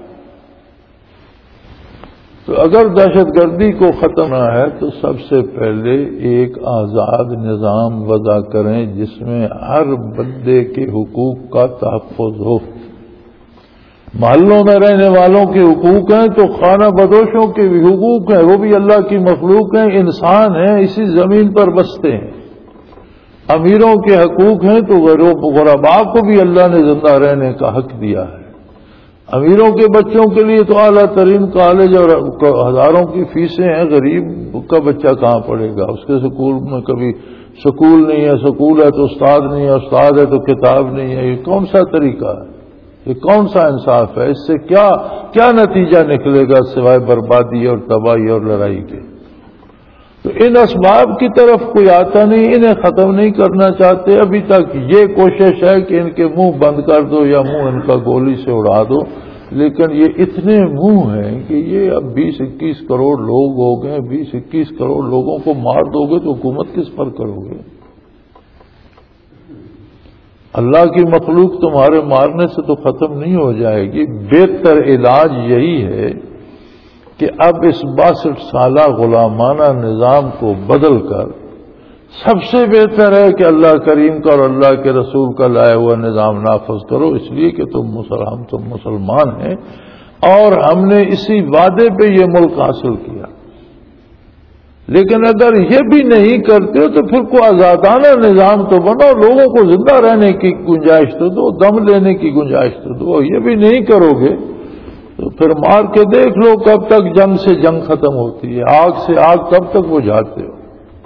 S1: تو اگر دہشت گردی کو ختم کرنا ہے تو سب سے پہلے ایک آزاد نظام وضع کریں جس میں ہر بندے کے حقوق کا تحفظ ہو. محلوں میں رہنے والوں کے حقوق ہیں تو خانہ بدوشوں کے بھی حقوق ہیں، وہ بھی اللہ کی مخلوق ہیں، انسان ہیں، اسی زمین پر بستے ہیں۔ امیروں کے حقوق ہیں تو غرباء کو بھی اللہ نے زندہ رہنے کا حق دیا ہے۔ امیروں کے بچوں کے لیے تو اعلیٰ ترین کالج اور ہزاروں کی فیسیں ہیں، غریب کا بچہ کہاں پڑھے گا؟ اس کے سکول میں کبھی سکول نہیں ہے، سکول ہے تو استاد نہیں ہے، استاد ہے تو کتاب نہیں ہے۔ یہ کون سا طریقہ ہے؟ یہ کون سا انصاف ہے؟ اس سے کیا کیا نتیجہ نکلے گا سوائے بربادی اور تباہی اور لڑائی کے؟ تو ان اسباب کی طرف کوئی آتا نہیں، انہیں ختم نہیں کرنا چاہتے۔ ابھی تک یہ کوشش ہے کہ ان کے منہ بند کر دو یا منہ ان کا گولی سے اڑا دو، لیکن یہ اتنے منہ ہیں کہ یہ اب بیس اکیس کروڑ لوگ ہو گئے، بیس اکیس کروڑ لوگوں کو مار دو گے تو حکومت کس پر کرو گے؟ اللہ کی مخلوق تمہارے مارنے سے تو ختم نہیں ہو جائے گی۔ بہتر علاج یہی ہے کہ اب اس باسٹھ سالہ غلامانہ نظام کو بدل کر سب سے بہتر ہے کہ اللہ کریم کا اور اللہ کے رسول کا لایا ہوا نظام نافذ کرو، اس لیے کہ تم مسلمان تم مسلمان ہیں اور ہم نے اسی وعدے پہ یہ ملک حاصل کیا۔ لیکن اگر یہ بھی نہیں کرتے ہو تو پھر کوئی آزادانہ نظام تو بناؤ، لوگوں کو زندہ رہنے کی گنجائش تو دو، دم لینے کی گنجائش تو دو۔ یہ بھی نہیں کرو گے تو پھر مار کے دیکھ لو کب تک جنگ سے جنگ ختم ہوتی ہے، آگ سے آگ کب تک بجھاتے ہو۔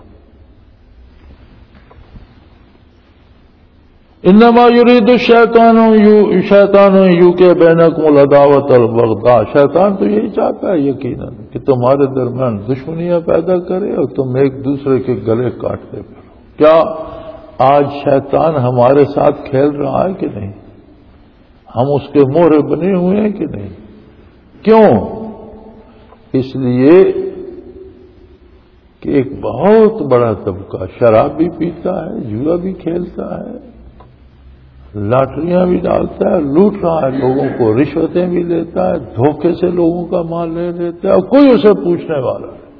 S1: انما یرید الشیطان شیطان یو کے بینکم العداوۃ والبغضاء، شیطان تو یہی چاہتا ہے یقیناً کہ تمہارے درمیان دشمنیاں پیدا کرے اور تم ایک دوسرے کے گلے کاٹتے پھرو۔ کیا آج شیطان ہمارے ساتھ کھیل رہا ہے کہ نہیں؟ ہم اس کے مہرے بنے ہوئے ہیں کہ نہیں؟ کیوں؟ اس لیے کہ ایک بہت بڑا طبقہ شراب بھی پیتا ہے، جوا بھی کھیلتا ہے، لاٹریاں بھی ڈالتا ہے، لوٹ رہا ہے لوگوں کو، رشوتیں بھی لیتا ہے، دھوکے سے لوگوں کا مال لے لیتا ہے، اور کوئی اسے پوچھنے والا ہے،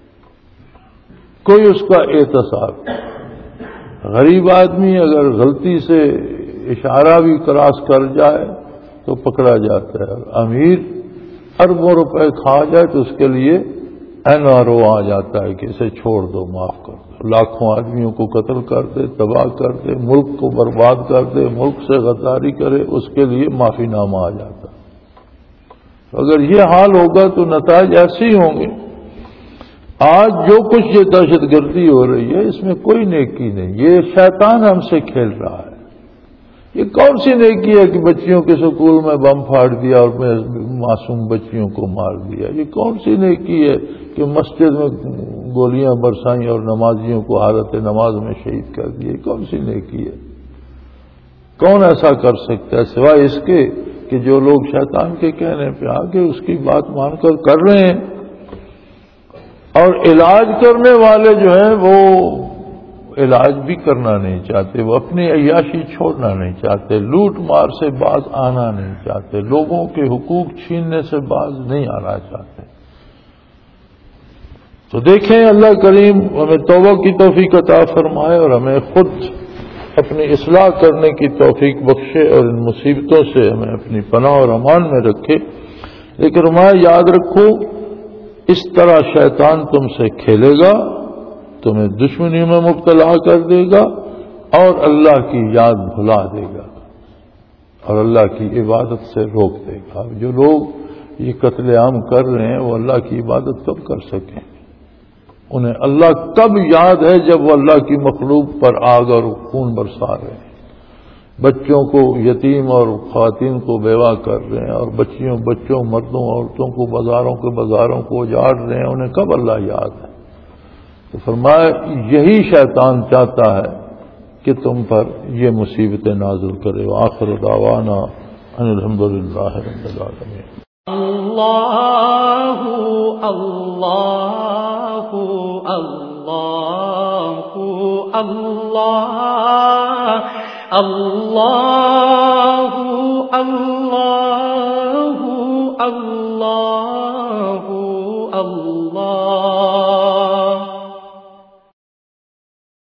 S1: کوئی اس کا احتساب۔ غریب آدمی اگر غلطی سے اشارہ بھی کراس کر جائے تو پکڑا جاتا ہے، امیر اربوں روپے کھا جائے تو اس کے لیے این آر او آ جاتا ہے کہ اسے چھوڑ دو، معاف کر دو۔ لاکھوں آدمیوں کو قتل کر دے، تباہ کر دے، ملک کو برباد کر دے، ملک سے غداری کرے، اس کے لیے معافی نامہ آ جاتا۔ اگر یہ حال ہوگا تو نتائج ایسے ہی ہوں گے۔ آج جو کچھ یہ دہشت گردی ہو رہی ہے اس میں کوئی نیکی نہیں، یہ شیطان ہم سے کھیل رہا ہے۔ یہ کون سی نیکی ہے کہ بچیوں کے سکول میں بم پھاڑ دیا اور معصوم بچیوں کو مار دیا؟ یہ کون سی نیکی ہے کہ مسجد میں گولیاں برسائیں اور نمازیوں کو حالت نماز میں شہید کر دیے؟ کون سی نیکی ہے؟ کون ایسا کر سکتا ہے سوائے اس کے کہ جو لوگ شیطان کے کہنے پہ آگے اس کی بات مان کر کر رہے ہیں، اور علاج کرنے والے جو ہیں وہ علاج بھی کرنا نہیں چاہتے، وہ اپنی عیاشی چھوڑنا نہیں چاہتے، لوٹ مار سے باز آنا نہیں چاہتے، لوگوں کے حقوق چھیننے سے باز نہیں آنا چاہتے۔ تو دیکھیں اللہ کریم ہمیں توبہ کی توفیق عطا فرمائے اور ہمیں خود اپنی اصلاح کرنے کی توفیق بخشے اور ان مصیبتوں سے ہمیں اپنی پناہ اور امان میں رکھے۔ لیکن ہمیں یاد رکھو اس طرح شیطان تم سے کھیلے گا، تمہیں دشمنی میں مبتلا کر دے گا اور اللہ کی یاد بھلا دے گا اور اللہ کی عبادت سے روک دے گا۔ جو لوگ یہ قتل عام کر رہے ہیں وہ اللہ کی عبادت کب کر سکیں؟ انہیں اللہ کب یاد ہے جب وہ اللہ کی مخلوق پر آگ اور خون برسا رہے ہیں، بچوں کو یتیم اور خواتین کو بیوہ کر رہے ہیں اور بچیوں بچوں مردوں عورتوں کو بازاروں کے بازاروں کو اجاڑ رہے ہیں، انہیں کب اللہ یاد ہے؟ تو فرمایا یہی شیطان چاہتا ہے کہ تم پر یہ مصیبتیں نازل کرے۔ آخر دعوانا ان الحمدللہ رب العالمین۔
S2: اللہ اللہ اللہ اللہ اللہ اللہ اللہ اللہ۔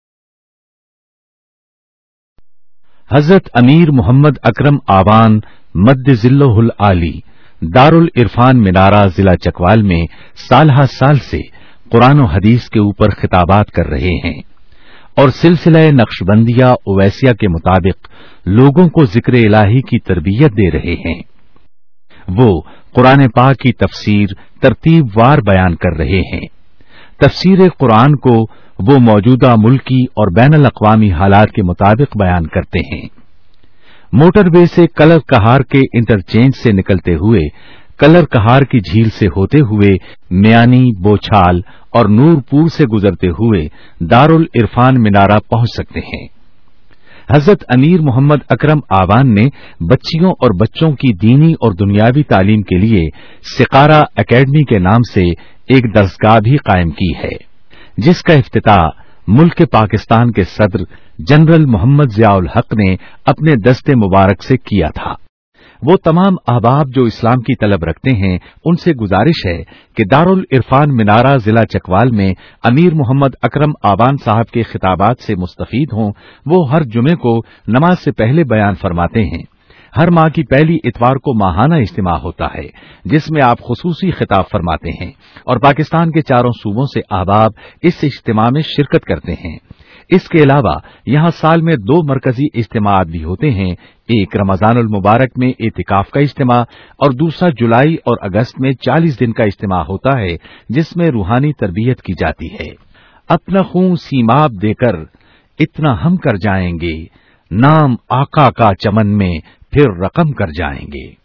S3: حضرت امیر محمد اکرم آوان مد ذلہ العالی دارالعرفان منارہ ضلع چکوال میں سالہ سال سے قرآن و حدیث کے اوپر خطابات کر رہے ہیں اور سلسلہ نقشبندیہ اویسیہ کے مطابق لوگوں کو ذکر الہی کی تربیت دے رہے ہیں۔ وہ قرآن پاک کی تفسیر ترتیب وار بیان کر رہے ہیں۔ تفسیر قرآن کو وہ موجودہ ملکی اور بین الاقوامی حالات کے مطابق بیان کرتے ہیں۔ موٹر وے سے کلر کہار کے انٹرچینج سے نکلتے ہوئے کلر کہار کی جھیل سے ہوتے ہوئے میانی، بوچھال اور نور پور سے گزرتے ہوئے دارالعرفان منارہ پہنچ سکتے ہیں۔ حضرت امیر محمد اکرم آوان نے بچیوں اور بچوں کی دینی اور دنیاوی تعلیم کے لیے سقارہ اکیڈمی کے نام سے ایک درسگاہ بھی قائم کی ہے، جس کا افتتاح ملک پاکستان کے صدر جنرل محمد ضیاء الحق نے اپنے دست مبارک سے کیا تھا۔ وہ تمام احباب جو اسلام کی طلب رکھتے ہیں ان سے گزارش ہے کہ دارالعرفان منارہ ضلع چکوال میں امیر محمد اکرم آوان صاحب کے خطابات سے مستفید ہوں۔ وہ ہر جمعے کو نماز سے پہلے بیان فرماتے ہیں۔ ہر ماہ کی پہلی اتوار کو ماہانہ اجتماع ہوتا ہے جس میں آپ خصوصی خطاب فرماتے ہیں اور پاکستان کے چاروں صوبوں سے احباب اس اجتماع میں شرکت کرتے ہیں۔ اس کے علاوہ یہاں سال میں دو مرکزی اجتماعات بھی ہوتے ہیں، ایک رمضان المبارک میں اعتکاف کا اجتماع اور دوسرا جولائی اور اگست میں چالیس دن کا اجتماع ہوتا ہے جس میں روحانی تربیت کی جاتی ہے۔ اپنا خون سیماب دے کر اتنا ہم کر جائیں گے، نام آقا کا چمن میں پھر رقم کر جائیں گے۔